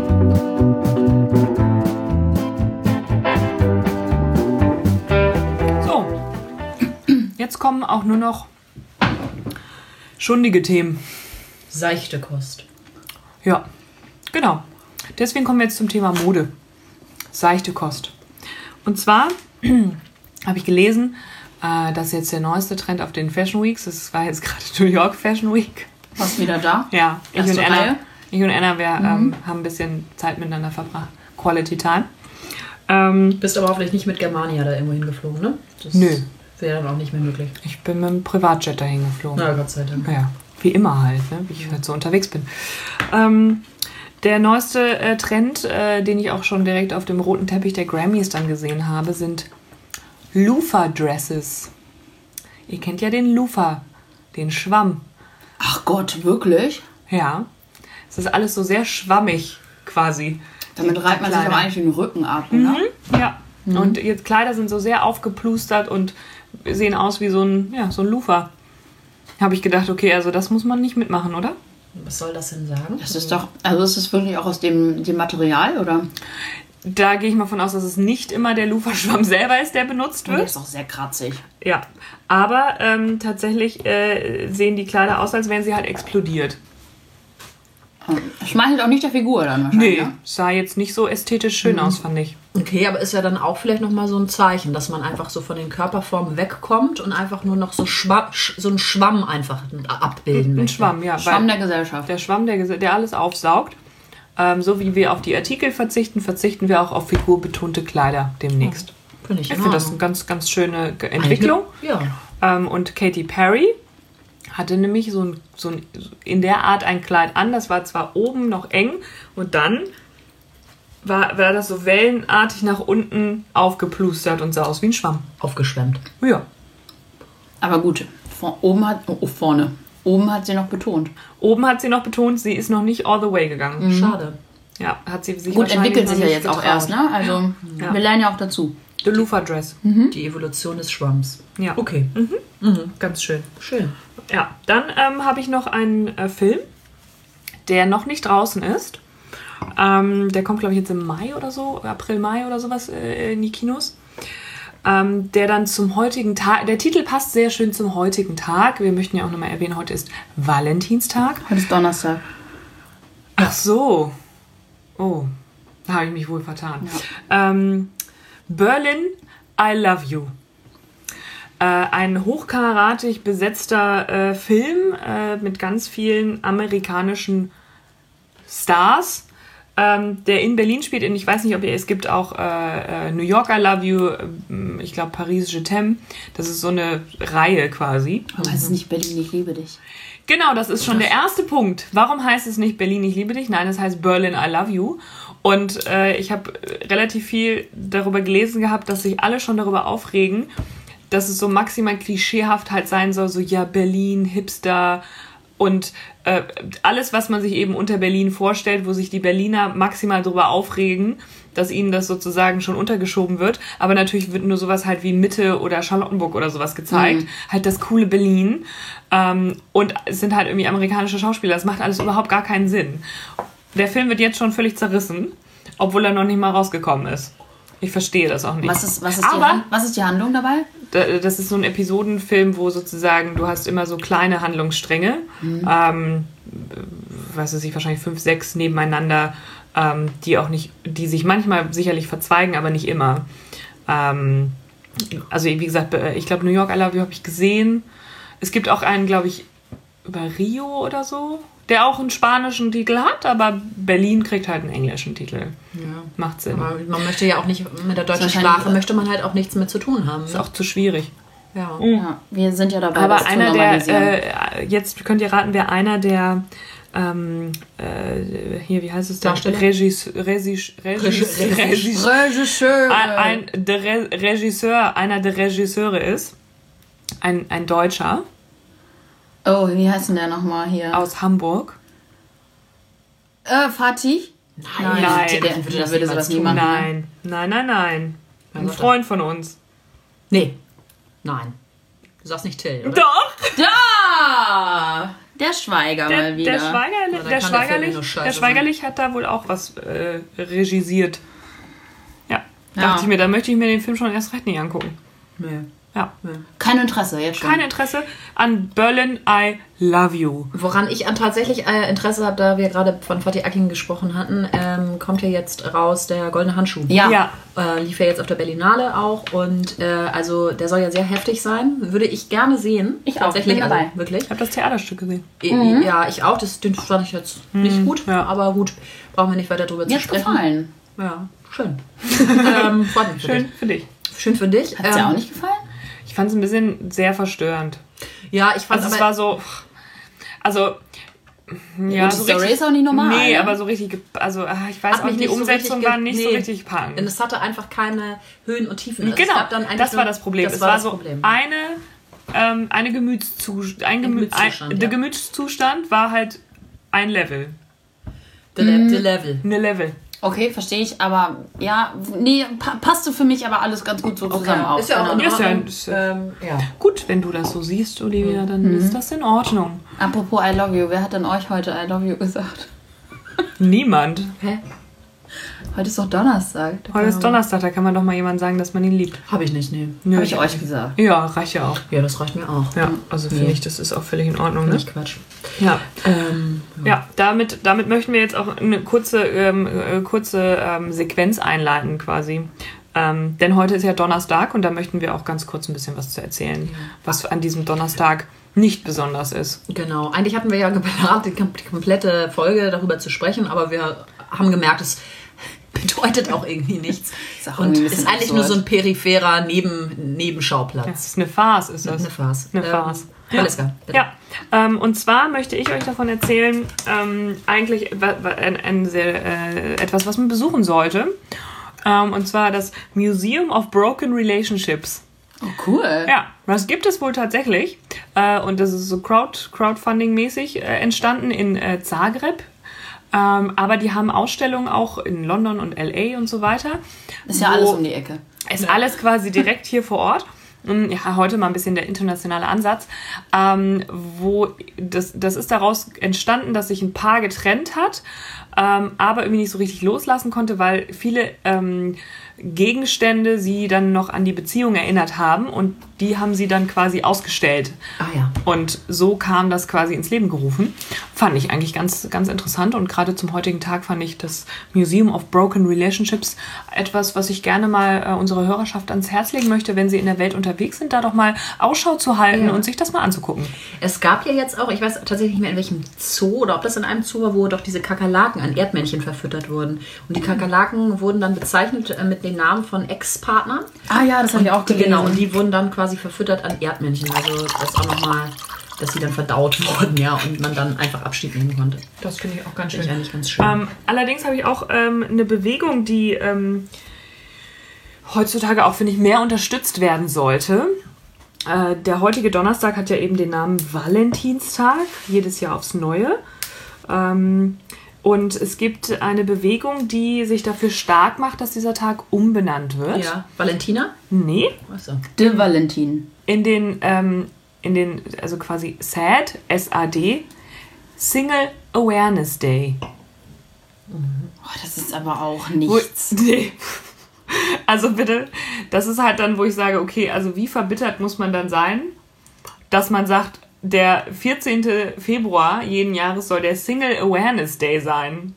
Jetzt kommen auch nur noch schundige Themen. Seichte Kost. Ja, genau. Deswegen kommen wir jetzt zum Thema Mode. Seichte Kost. Und zwar habe ich gelesen, äh, dass jetzt der neueste Trend auf den Fashion Weeks, das war jetzt gerade New York Fashion Week. Warst du wieder da? Ja, ich und, Anna, ich und Anna, wir mhm. ähm, haben ein bisschen Zeit miteinander verbracht. Quality Time. Ähm, Bist aber hoffentlich nicht mit Germania da irgendwo hingeflogen, ne? Das nö. Wäre dann auch nicht mehr möglich. Ich bin mit dem Privatjet dahin geflogen. Na, Gott sei Dank. Ja, wie immer halt, ne? Wie ich halt so unterwegs bin. Ähm, der neueste äh, Trend, äh, den ich auch schon direkt auf dem roten Teppich der Grammys dann gesehen habe, sind Loofah-Dresses. Ihr kennt ja den Loofah, den Schwamm. Ach Gott, wirklich? Ja. Es ist alles so sehr schwammig quasi. Damit reibt man sich aber eigentlich den Rücken ab, oder? Mhm, ja. Mhm. Und jetzt Kleider sind so sehr aufgeplustert und sehen aus wie so ein, ja, so ein Loofah. Habe ich gedacht, okay, also das muss man nicht mitmachen, oder? Was soll das denn sagen? Das ist doch, also ist das wirklich auch aus dem, dem Material, oder? Da gehe ich mal von aus, dass es nicht immer der Loofah-Schwamm selber ist, der benutzt wird. Der ist auch sehr kratzig. Ja, aber ähm, tatsächlich äh, sehen die Kleider aus, als wären sie halt explodiert. Schmeichelt auch nicht der Figur dann wahrscheinlich. Nee, ne? sah jetzt nicht so ästhetisch schön mhm. aus, fand ich. Okay, aber ist ja dann auch vielleicht nochmal so ein Zeichen, dass man einfach so von den Körperformen wegkommt und einfach nur noch so, Schwamm, so einen Schwamm einfach abbilden Ein möchte. Schwamm, ja. Schwamm der Gesellschaft. Der Schwamm, der, der alles aufsaugt. Ähm, so wie wir auf die Artikel verzichten, verzichten wir auch auf figurbetonte Kleider demnächst. Oh, finde ich ich finde das eine ganz, ganz schöne Entwicklung. Ja. Ähm, und Katy Perry hatte nämlich so ein, so ein in der Art ein Kleid an. Das war zwar oben noch eng und dann war, war das so wellenartig nach unten aufgeplustert und sah aus wie ein Schwamm. Aufgeschwemmt. Ja. Aber gut, vor, oben hat, oh, vorne, oben hat sie noch betont. Oben hat sie noch betont, sie ist noch nicht all the way gegangen. Mhm. Schade. Ja, hat sie sich Gut, wahrscheinlich entwickelt noch sich ja nicht jetzt auch getraut. erst, ne? Also, Ja. wir lernen ja auch dazu. The Loofah Dress. Die Evolution des Schwamms. Ja. Okay. Ganz schön. Schön. Ja, dann ähm, habe ich noch einen äh, Film, der noch nicht draußen ist. Ähm, der kommt, glaube ich, jetzt im Mai oder so, April, Mai oder sowas äh, in die Kinos. Ähm, der dann zum heutigen Tag, der Titel passt sehr schön zum heutigen Tag. Wir möchten ja auch nochmal erwähnen, heute ist Valentinstag. Heute ist Donnerstag. Ach so. Oh, da habe ich mich wohl vertan. Ja. Ähm, Berlin, I Love You. Äh, ein hochkarätig besetzter äh, Film äh, mit ganz vielen amerikanischen Stars, ähm, der in Berlin spielt. Und ich weiß nicht, ob ihr, es gibt auch äh, äh, New York, I Love You, äh, ich glaube Paris, Je t'aime. Das ist so eine Reihe quasi. Warum heißt es nicht Berlin, ich liebe dich? Genau, das ist schon der erste Punkt. Warum heißt es nicht Berlin, ich liebe dich? Nein, es heißt Berlin, I love you. Und äh, ich habe relativ viel darüber gelesen gehabt, dass sich alle schon darüber aufregen, dass es so maximal klischeehaft halt sein soll, so ja, Berlin, Hipster und äh, alles, was man sich eben unter Berlin vorstellt, wo sich die Berliner maximal darüber aufregen, dass ihnen das sozusagen schon untergeschoben wird. Aber natürlich wird nur sowas halt wie Mitte oder Charlottenburg oder sowas gezeigt. Mhm. Halt das coole Berlin. Ähm, und es sind halt irgendwie amerikanische Schauspieler. Das macht alles überhaupt gar keinen Sinn. Der Film wird jetzt schon völlig zerrissen, obwohl er noch nicht mal rausgekommen ist. Ich verstehe das auch nicht. Was ist, was ist, Aber die, Han- was ist die Handlung dabei? das ist so ein Episodenfilm, wo sozusagen du hast immer so kleine Handlungsstränge. Mhm. Ähm, was weiß ich, wahrscheinlich fünf, sechs nebeneinander, ähm, die auch nicht, die sich manchmal sicherlich verzweigen, aber nicht immer. Ähm, also wie gesagt, ich glaube New York, I Love You habe ich gesehen. Es gibt auch einen, glaube ich, über Rio oder so, der auch einen spanischen Titel hat, aber Berlin kriegt halt einen englischen Titel. Ja. Macht Sinn. Aber man möchte ja auch nicht, mit der deutschen Wahrscheinlich- Sprache möchte man halt auch nichts mit zu tun haben. Ist Ne? auch zu schwierig. Ja. Ja, wir sind ja dabei, Aber das zu einer normalisieren. der, äh, jetzt könnt ihr raten, wer einer der, ähm, äh, hier, wie heißt es denn? Darsteller? Regis, Regis, Regis, Regis- Regis, Regisseur. ein, ein der Re Regisseur, einer der Regisseure ist, ein, ein Deutscher Oh, wie heißt denn der nochmal hier? aus Hamburg. Äh, Fatih? Nein, Nein. der, der würde, das würde niemals sowas nie tun. machen. Nein, nein, nein, nein. Ein Gott. Freund von uns. Nee. Nein. Du sagst nicht Till, oder? Doch! Da! Der Schweiger Der, mal wieder. der, Schweigerlich, dann der, kann der Film Schweigerlich, nur scheiße der Schweigerlich hat da wohl auch was äh, regisiert. Ja, Ja. dachte ich mir, da möchte ich mir den Film schon erst recht nicht angucken. Nee. Ja. Kein Interesse, jetzt schon. Kein Interesse an Berlin, I love you. Woran ich an tatsächlich äh, Interesse habe, da wir gerade von Fatih Akin gesprochen hatten, ähm, kommt ja jetzt raus der Goldene Handschuh. Ja. Ja. Äh, lief ja jetzt auf der Berlinale auch und äh, also der soll ja sehr heftig sein. Würde ich gerne sehen. Ich auch, tatsächlich, bin also dabei. wirklich. Ich habe das Theaterstück gesehen. Mhm. Ja, ich auch. Das, den fand ich jetzt nicht gut, ja. aber gut, brauchen wir nicht weiter drüber Mir zu hat's sprechen. gefallen. Ja, schön. ähm, freut mich für Schön dich. für dich. Schön für dich. Hat es dir Ähm, auch nicht gefallen? Ich fand es ein bisschen sehr verstörend. Ja, ich fand Also es aber, war so... Also... Ja, die Story ist auch nicht normal, Nee, ne? aber so richtig... ge- Also ah, ich weiß Hat auch mich nicht, die nicht so Umsetzung richtig war ge- nicht so nee. richtig packend. Und es hatte einfach keine Höhen und Tiefen. Es Genau, gab dann eigentlich das war nur- das Problem. Das es war, war das so Problem. eine, ähm, eine Gemütszustand. Ein Gemü Gemütszustand, ein, ja. Der Gemütszustand war halt ein Level. The, le the Level. Eine Level. Okay, verstehe ich, aber ja, nee, pa passte für mich aber alles ganz gut so zusammen auf. Ist ja auch in Genau. Ist ja- Ordnung. ist ja- Ähm, ja. Gut, wenn du das so siehst, Olivia, dann Mhm. ist das in Ordnung. Apropos I love you, wer hat denn euch heute I love you gesagt? Niemand. Hä? Heute ist doch Donnerstag. Heute ist Donnerstag, da kann man doch mal jemand sagen, dass man ihn liebt. Habe ich nicht, nee. Nö. Habe ich euch gesagt. Ja, reicht ja auch. Ja, das reicht mir auch. Ja, also finde Nee. ich, das ist auch völlig in Ordnung. Ne? Nicht Quatsch. Ja. Ähm, Ja, damit, damit möchten wir jetzt auch eine kurze, ähm, äh, kurze ähm, Sequenz einleiten quasi. Ähm, denn heute ist ja Donnerstag und da möchten wir auch ganz kurz ein bisschen was zu erzählen, was an diesem Donnerstag nicht besonders ist. Genau. Eigentlich hatten wir ja geplant, die kom- die komplette Folge darüber zu sprechen, aber wir haben gemerkt, es bedeutet auch irgendwie nichts. Ist auch Und irgendwie ein ist bisschen eigentlich nur absurd. so ein peripherer Neben Nebenschauplatz. Das ist eine Farce, ist das. Eine Farce. Eine Ähm, Farce. Alles klar. Bitte. Ja, Ähm, und zwar möchte ich euch davon erzählen, ähm, eigentlich ein, ein sehr, äh, etwas, was man besuchen sollte. Ähm, und zwar das Museum of Broken Relationships. Oh, cool. Ja, das gibt es wohl tatsächlich. Äh, und das ist so Crowd, Crowdfunding-mäßig äh, entstanden in äh, Zagreb. Ähm, aber die haben Ausstellungen auch in London und L A und so weiter. Ist ja alles um die Ecke. Ist alles quasi direkt hier vor Ort. Ja, heute mal ein bisschen der internationale Ansatz. Ähm, wo das, das ist daraus entstanden, dass sich ein Paar getrennt hat, ähm, aber irgendwie nicht so richtig loslassen konnte, weil viele ähm, Gegenstände sie dann noch an die Beziehung erinnert haben und die haben sie dann quasi ausgestellt. Ah ja. Und so kam das quasi ins Leben gerufen. Fand ich eigentlich ganz, ganz interessant und gerade zum heutigen Tag fand ich das Museum of Broken Relationships etwas, was ich gerne mal äh, unserer Hörerschaft ans Herz legen möchte, wenn sie in der Welt unterwegs sind, da doch mal Ausschau zu halten Ja. und sich das mal anzugucken. Es gab ja jetzt auch, ich weiß tatsächlich nicht mehr in welchem Zoo oder ob das in einem Zoo war, wo doch diese Kakerlaken an Erdmännchen verfüttert wurden. Und die Kakerlaken wurden dann bezeichnet äh, mit den Namen von Ex-Partnern. Ah ja, das habe ich auch Die, gelesen. genau, und die wurden dann quasi verfüttert an Erdmännchen. Also das auch nochmal, dass sie dann verdaut wurden, ja, und man dann einfach Abschied nehmen konnte. Das finde ich auch ganz Finde ich eigentlich ganz schön. Ähm, allerdings habe ich auch ähm, eine Bewegung, die ähm, heutzutage auch, finde ich, mehr unterstützt werden sollte. Äh, der heutige Donnerstag hat ja eben den Namen Valentinstag, jedes Jahr aufs Neue. Ähm, und es gibt eine Bewegung, die sich dafür stark macht, dass dieser Tag umbenannt wird. Ja, Valentina? Nee, Achso. De Valentin. in den, ähm, in den, also quasi S A D, S A D, Single Awareness Day. Oh, das ist aber auch Wo, nichts. nee. Also bitte, das ist halt dann, wo ich sage, okay, also wie verbittert muss man dann sein, dass man sagt, der vierzehnten Februar jeden Jahres soll der Single Awareness Day sein.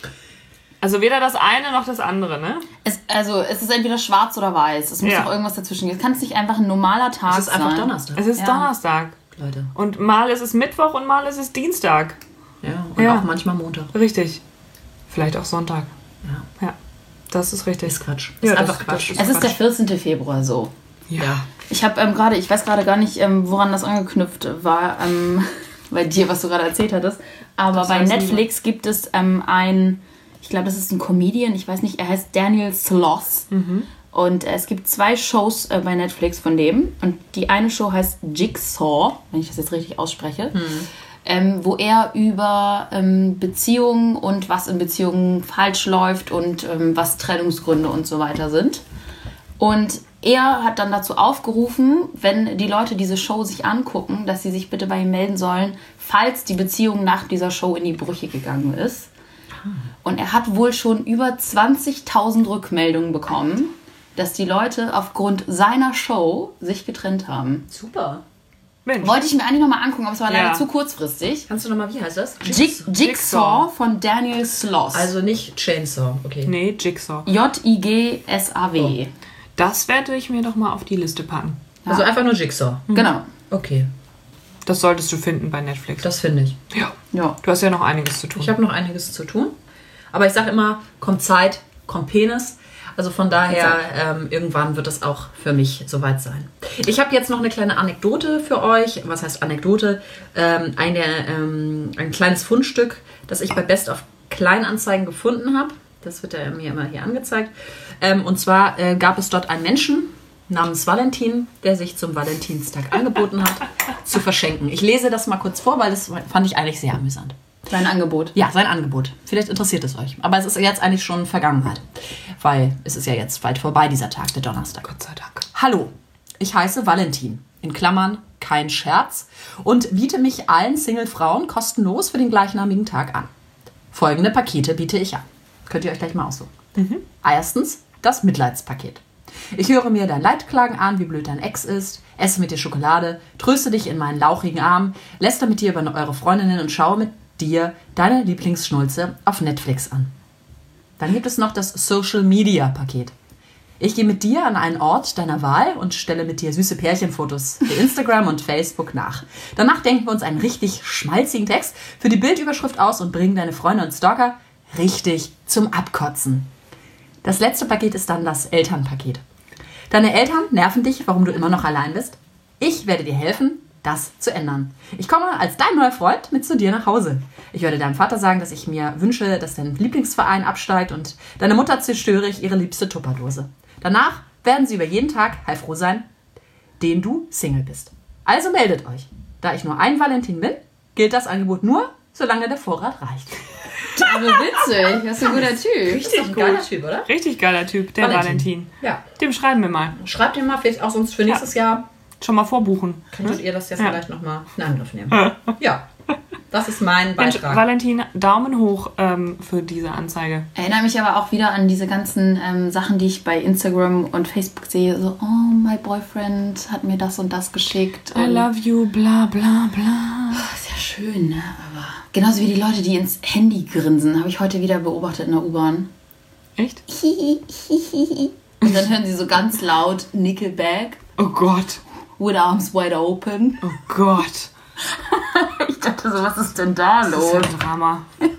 Also weder das eine noch das andere, ne? Es, also es ist entweder schwarz oder weiß. Es muss Ja. doch irgendwas dazwischen geben. Es kann es nicht einfach ein normaler Tag Es ist sein. einfach Donnerstag. Es ist Ja. Donnerstag. Leute. Und mal ist es Mittwoch und mal ist es Dienstag. Ja, und Ja. auch manchmal Montag. Richtig. Vielleicht auch Sonntag. Ja. Ja, das ist richtig. Ist Quatsch. Ja, ist das- einfach Quatsch. das Es ist der vierzehnten Februar so. Ja. Ich habe ähm, gerade, ich weiß gerade gar nicht, ähm, woran das angeknüpft war, ähm, bei dir, was du gerade erzählt hattest. Aber Das bei weiß Netflix gibt es ähm, ein, ich glaube, das ist ein Comedian, ich weiß nicht, er heißt Daniel Sloss. Und äh, es gibt zwei Shows äh, bei Netflix von dem. Und die eine Show heißt Jigsaw, wenn ich das jetzt richtig ausspreche. Ähm, wo er über ähm, Beziehungen und was in Beziehungen falsch läuft und ähm, was Trennungsgründe und so weiter sind. Und er hat dann dazu aufgerufen, wenn die Leute diese Show sich angucken, dass sie sich bitte bei ihm melden sollen, falls die Beziehung nach dieser Show in die Brüche gegangen ist. Und er hat wohl schon über zwanzigtausend Rückmeldungen bekommen, dass die Leute aufgrund seiner Show sich getrennt haben. Super. Mensch. Wollte ich mir eigentlich nochmal angucken, aber es war Ja. leider zu kurzfristig. Kannst du nochmal, wie heißt das? Jig Jigsaw von Daniel Sloss. Also nicht Chainsaw, okay. Nee, Jigsaw. J I G S A W. Das werde ich mir doch mal auf die Liste packen. Also einfach nur Jigsaw. Genau. Okay, Das solltest du finden bei Netflix. das finde ich. ja. Ja. Du hast ja noch einiges zu tun. Ich habe noch einiges zu tun. Aber ich sage immer, kommt Zeit, kommt Penis. Also von daher, ähm, irgendwann wird es auch für mich soweit sein. Ich habe jetzt noch eine kleine Anekdote für euch. Was heißt Anekdote? Ähm, eine, ähm, ein kleines Fundstück, das ich bei Best of Kleinanzeigen gefunden habe. Das wird ja mir immer hier angezeigt. Ähm, und zwar äh, gab es dort einen Menschen namens Valentin, der sich zum Valentinstag angeboten hat, zu verschenken. Ich lese das mal kurz vor, weil das fand ich eigentlich sehr amüsant. Sein Angebot. Ja, sein Angebot. Vielleicht interessiert es euch. Aber es ist jetzt eigentlich schon Vergangenheit. Weil es ist ja jetzt weit vorbei, dieser Tag, der Donnerstag. Gott sei Dank. Hallo, ich heiße Valentin. In Klammern, kein Scherz. Und biete mich allen Single-Frauen kostenlos für den gleichnamigen Tag an. Folgende Pakete biete ich an. Könnt ihr euch gleich mal aussuchen. Erstens, das Mitleidspaket. Ich höre mir dein Leidklagen an, wie blöd dein Ex ist, esse mit dir Schokolade, tröste dich in meinen lauchigen Armen, läster mit dir über eure Freundinnen und schaue mit dir deine Lieblingsschnulze auf Netflix an. Dann gibt es noch das Social-Media-Paket. Ich gehe mit dir an einen Ort deiner Wahl und stelle mit dir süße Pärchenfotos für Instagram und Facebook nach. Danach denken wir uns einen richtig schmalzigen Text für die Bildüberschrift aus und bringen deine Freunde und Stalker richtig zum Abkotzen. Das letzte Paket ist dann das Elternpaket. Deine Eltern nerven dich, warum du immer noch allein bist. Ich werde dir helfen, das zu ändern. Ich komme als dein neuer Freund mit zu dir nach Hause. Ich werde deinem Vater sagen, dass ich mir wünsche, dass dein Lieblingsverein absteigt und deine Mutter zerstöre ich ihre liebste Tupperdose. Danach werden sie über jeden Tag heilfroh sein, den du Single bist. Also meldet euch. Da ich nur ein Valentin bin, gilt das Angebot nur, solange der Vorrat reicht. Aber witzig, das ist ein guter Typ. Richtig ein geiler Typ, oder? Richtig geiler Typ, der Valentin. Valentin. Ja. Dem schreiben wir mal. Schreibt ihr mal, vielleicht auch sonst für nächstes Jahr. Schon mal vorbuchen. Könntet ihr das jetzt Ja. vielleicht nochmal in Angriff nehmen? Ja, das ist mein Mensch, Beitrag. Valentin, Daumen hoch ähm, für diese Anzeige. Erinnere mich aber auch wieder an diese ganzen ähm, Sachen, die ich bei Instagram und Facebook sehe. So, oh, my boyfriend hat mir das und das geschickt. I Und love you, bla bla bla. ist ja schön, ne? Aber genauso wie die Leute, die ins Handy grinsen, habe ich heute wieder beobachtet in der U-Bahn. Echt? Und dann hören sie so ganz laut Nickelback, Oh Gott. with arms wide open. Oh Gott. Ich dachte so, was ist denn da Das ist los? ja ein Drama.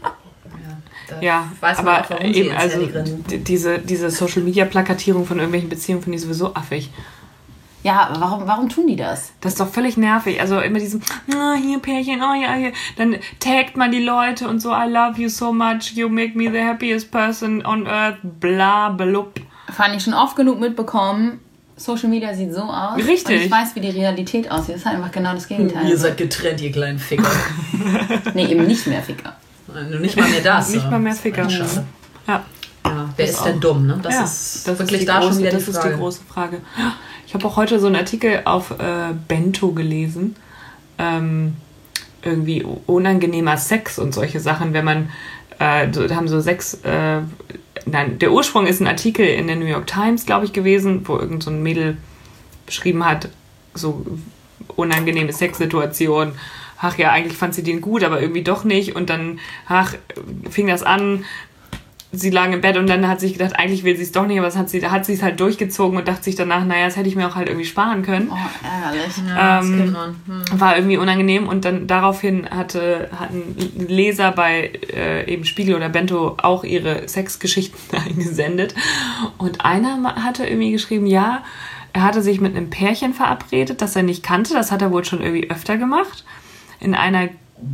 Da Ja, weiß man aber auch, warum sie eben, ins also Handy grinsen. d- diese, diese Social-Media-Plakatierung von irgendwelchen Beziehungen finde ich sowieso affig. Ja, aber warum, warum tun die das? Das ist doch völlig nervig. Also immer diesen, oh, hier Pärchen, oh ja, hier. Dann taggt man die Leute und so, I love you so much, you make me the happiest person on earth, bla, blub. Fand ich schon oft genug mitbekommen. Social Media sieht so aus. Richtig. Und ich weiß, wie die Realität aussieht. Das ist halt einfach genau das Gegenteil. Ihr seid getrennt, ihr kleinen Ficker. Nee, eben nicht mehr Ficker. Nur nicht mal mehr das. Nicht ja. mal mehr Ficker. Schade. Ja, Ja, wer ist auch. denn dumm, ne? Das ja, ist das wirklich ist die da große, schon wieder das die ist Frage. die große Frage. Ich habe auch heute so einen Artikel auf äh, Bento gelesen. Ähm, irgendwie unangenehmer Sex und solche Sachen, wenn man, äh, so, da haben so sechs, äh, nein, der Ursprung ist ein Artikel in der New York Times, glaube ich, gewesen, wo irgend so ein Mädel beschrieben hat, so unangenehme Sexsituation. Ach ja, eigentlich fand sie den gut, aber irgendwie doch nicht. Und dann, ach, fing das an, sie lagen im Bett und dann hat sie sich gedacht, eigentlich will sie es doch nicht, aber das hat sie, da hat sie es halt durchgezogen und dachte sich danach, naja, das hätte ich mir auch halt irgendwie sparen können. Oh, ärgerlich. Ja, das Ähm, kennt man. Hm. War irgendwie unangenehm und dann daraufhin hatte, hatten Leser bei äh, eben Spiegel oder Bento auch ihre Sexgeschichten eingesendet. Und einer ma- hatte irgendwie geschrieben, ja, er hatte sich mit einem Pärchen verabredet, das er nicht kannte. Das hat er wohl schon irgendwie öfter gemacht. In einer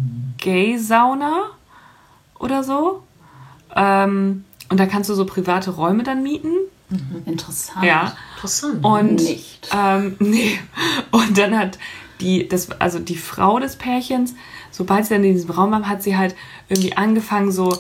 Gay-Sauna oder so. Ähm, und da kannst du so private Räume dann mieten. Interessant. Ja. Interessant. Und Nicht. Ähm, nee. Und dann hat die, das, also die Frau des Pärchens, sobald sie dann in diesem Raum war, hat sie halt irgendwie angefangen, so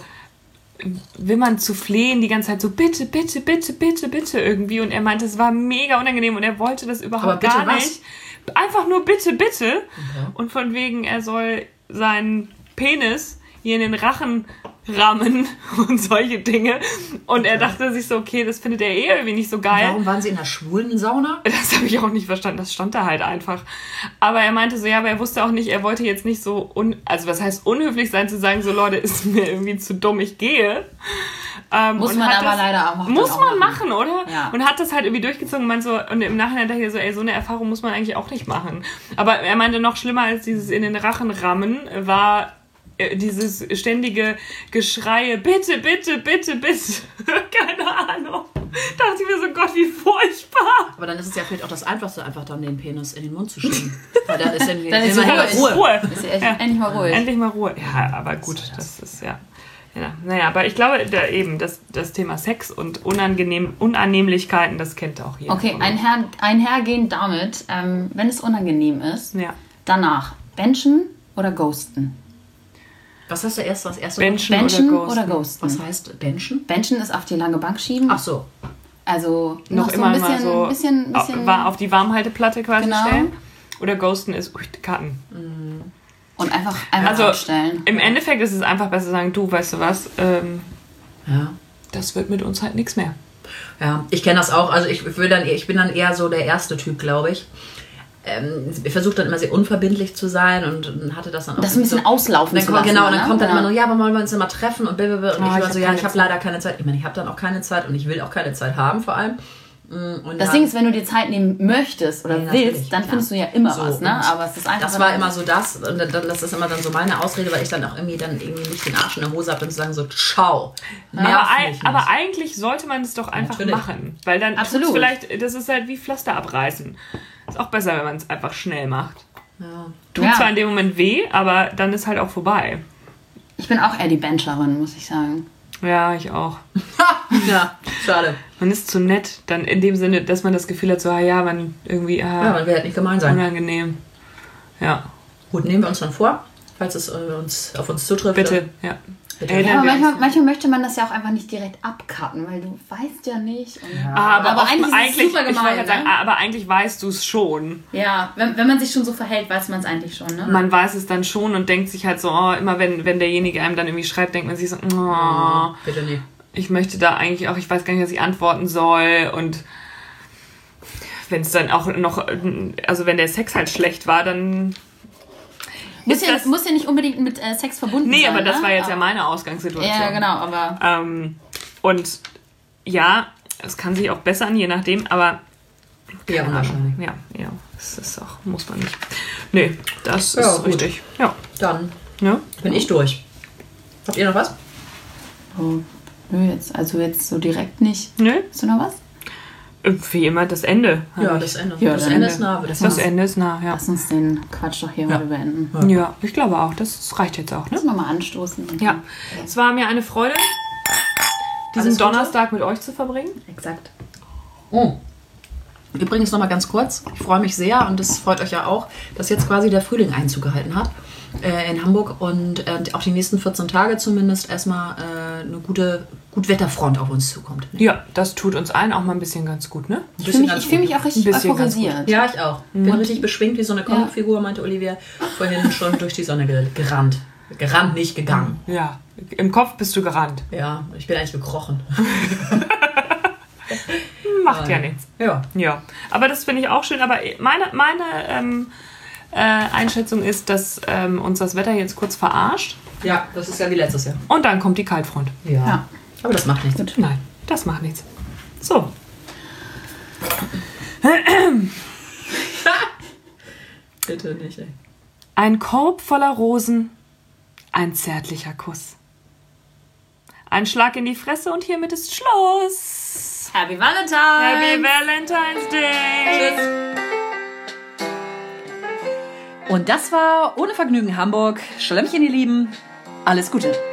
wimmernd zu flehen, die ganze Zeit so, bitte, bitte, bitte, bitte, bitte irgendwie. Und er meinte, es war mega unangenehm und er wollte das überhaupt Aber bitte gar was? nicht. Einfach nur bitte, bitte. Und von wegen, er soll seinen Penis hier in den Rachen rammen und solche Dinge. Und er dachte sich so, okay, das findet er eh irgendwie nicht so geil. Warum waren sie in der schwulen Sauna? Das habe ich auch nicht verstanden, das stand da halt einfach. Aber er meinte so, ja, aber er wusste auch nicht, er wollte jetzt nicht so, un also was heißt unhöflich sein, zu sagen, so Leute, ist mir irgendwie zu dumm, ich gehe. Ähm, Muss und man hat aber das, leider auch Muss auch man machen, oder? Ja. Und hat das halt irgendwie durchgezogen und, meinte so, und im Nachhinein dachte ich so, ey, so eine Erfahrung muss man eigentlich auch nicht machen. Aber er meinte, noch schlimmer als dieses in den Rachen rammen war dieses ständige Geschreie, bitte, bitte, bitte, bitte. Keine Ahnung. Dachte ich mir so, Gott, wie furchtbar. Aber dann ist es ja vielleicht auch das Einfachste, einfach dann den Penis in den Mund zu schieben. Weil dann ist dann, Dann ist immerhin ruhig. Ruhe. Ruhe. Ist ja echt, Ja. endlich mal ruhig. Endlich mal Ruhe. Ja, aber gut, das ist ja. Ja, naja, aber ich glaube, da eben das, das Thema Sex und unangenehm, Unannehmlichkeiten, das kennt auch jeder. Okay, von ein uns. Her einhergehend damit, ähm, wenn es unangenehm ist, Ja. danach benchen oder ghosten. Was hast du erst, was erste? Benchen Benchen oder ghosten. oder ghosten. Was heißt Benchen? Benchen ist auf die lange Bank schieben. Ach so. Also Noch, noch, immer so ein bisschen, mal so bisschen, bisschen war auf die Warmhalteplatte quasi Genau. stellen. Oder ghosten ist ui, Karten. und einfach, einfach Also abstellen. im Endeffekt ist es einfach besser zu sagen, du, weißt du was, ähm, Ja. das wird mit uns halt nichts mehr. Ja, ich kenne das auch. Also ich will dann, ich bin dann eher so der erste Typ, glaube ich. Ähm, ich versuche dann immer sehr unverbindlich zu sein und, und hatte das dann auch. Das ein bisschen so, auslaufen dann zu kommt, lassen. Genau, und dann ne? kommt dann ja. immer nur, ja, aber wollen wir uns immer treffen und blablabla. Und Ah, ich ich war hab so, ja, keine ich habe Zeit. leider keine Zeit. Ich meine, ich habe dann auch keine Zeit und ich will auch keine Zeit haben vor allem. Und Das ja, Ding ist, wenn du dir Zeit nehmen möchtest oder Ja, natürlich, willst, dann klar. findest du ja immer So, was, ne? und Aber es ist einfach. das war immer so das und dann, das ist immer dann so meine Ausrede, weil ich dann auch irgendwie dann irgendwie nicht den Arsch in der Hose habe und zu sagen so, ciao, nerv Aber, mich ei- nicht. aber eigentlich sollte man es doch einfach Natürlich. machen. Weil dann tut's Absolut. vielleicht, das ist halt wie Pflaster abreißen. Ist auch besser, wenn man es einfach schnell macht. Ja. Tut Ja. zwar in dem Moment weh, aber dann ist halt auch vorbei. Ich bin auch eher die Bencherin, muss ich sagen. Ja, ich auch. Ja, schade. Man ist zu nett, dann in dem Sinne, dass man das Gefühl hat, so, ah, ja, man irgendwie, ah, Ja, man will halt nicht gemein sein. unangenehm. Ja, Gut, nehmen wir uns dann vor, falls es äh, uns, auf uns zutrifft. bitte, ja. Bitte. Erinnern Ja, aber wir uns. manchmal, manchmal möchte man das ja auch einfach nicht direkt abcutten, weil du weißt ja nicht. Und Aber, Aber oft- eigentlich ist es eigentlich, super ich wollte gemein, gerade sagen, ne? aber eigentlich weißt du es schon. Ja, wenn, wenn man sich schon so verhält, weiß man es eigentlich schon, ne? Man weiß es dann schon und denkt sich halt so, oh, immer wenn, wenn derjenige einem dann irgendwie schreibt, denkt man sich so, oh, Bitte nicht. ich möchte da eigentlich auch, ich weiß gar nicht, was ich antworten soll. Und wenn es dann auch noch, also wenn der Sex halt schlecht war, dann... Muss ist ja, das- muss ja nicht unbedingt mit äh, Sex verbunden Nee, sein. aber das ne? war jetzt ja Aber- meine Ausgangssituation. Ja, genau, aber Ähm, und ja, es kann sich auch bessern, je nachdem, aber Ja, unwahrscheinlich. ja, ja, das ist auch, muss man nicht. Nee, das Ja, ist gut. richtig. Ja. Dann Ja. bin ich durch. Habt ihr noch was? oh, nö, jetzt, also jetzt so direkt nicht. Nö, Hast du noch was? wie immer das Ende. hab Ja, ich. das Ende. Ja, das dann Ende Ende. ist nah, würde ich Das sagen. Ende ist nah, ja. Lass uns den Quatsch doch hier Ja. heute beenden. Ja, ich glaube auch. Das reicht jetzt auch, ne? Lass uns nochmal anstoßen. und Ja, es war mir eine Freude, diesen Alles Gute. Donnerstag mit euch zu verbringen. Exakt. Oh. Übrigens noch mal ganz kurz, ich freue mich sehr und das freut euch ja auch, dass jetzt quasi der Frühling Einzug gehalten hat äh, in Hamburg und äh, auch die nächsten vierzehn Tage zumindest erstmal äh, eine gute Gutwetterfront auf uns zukommt. Ne? Ja, das tut uns allen auch mal ein bisschen ganz gut, ne? Ein Ich bisschen fühle mich, ganz ich fühl gut. mich auch richtig Ein bisschen ganz euphorisiert. Ja, ich auch. Bin richtig beschwingt wie so eine Comicfigur, meinte Olivia vorhin schon durch die Sonne ge- gerannt. Gerannt, nicht gegangen. Ja, im Kopf bist du gerannt. Ja, ich bin eigentlich gekrochen. Macht ja nichts. Ja. Ja, aber das finde ich auch schön. Aber meine, meine ähm, äh, Einschätzung ist, dass ähm, uns das Wetter jetzt kurz verarscht Ja, das ist ja wie letztes Jahr. und dann kommt die Kaltfront. Ja. Ja. Aber das macht nichts. Nein, das macht nichts. So, Bitte nicht, ey. ein Korb voller Rosen, ein zärtlicher Kuss. Ein Schlag in die Fresse und hiermit ist Schluss. Happy Valentine! Happy Valentine's Day. Tschüss. Und das war Ohne Vergnügen Hamburg. Schlemmchen, ihr Lieben. Alles Gute.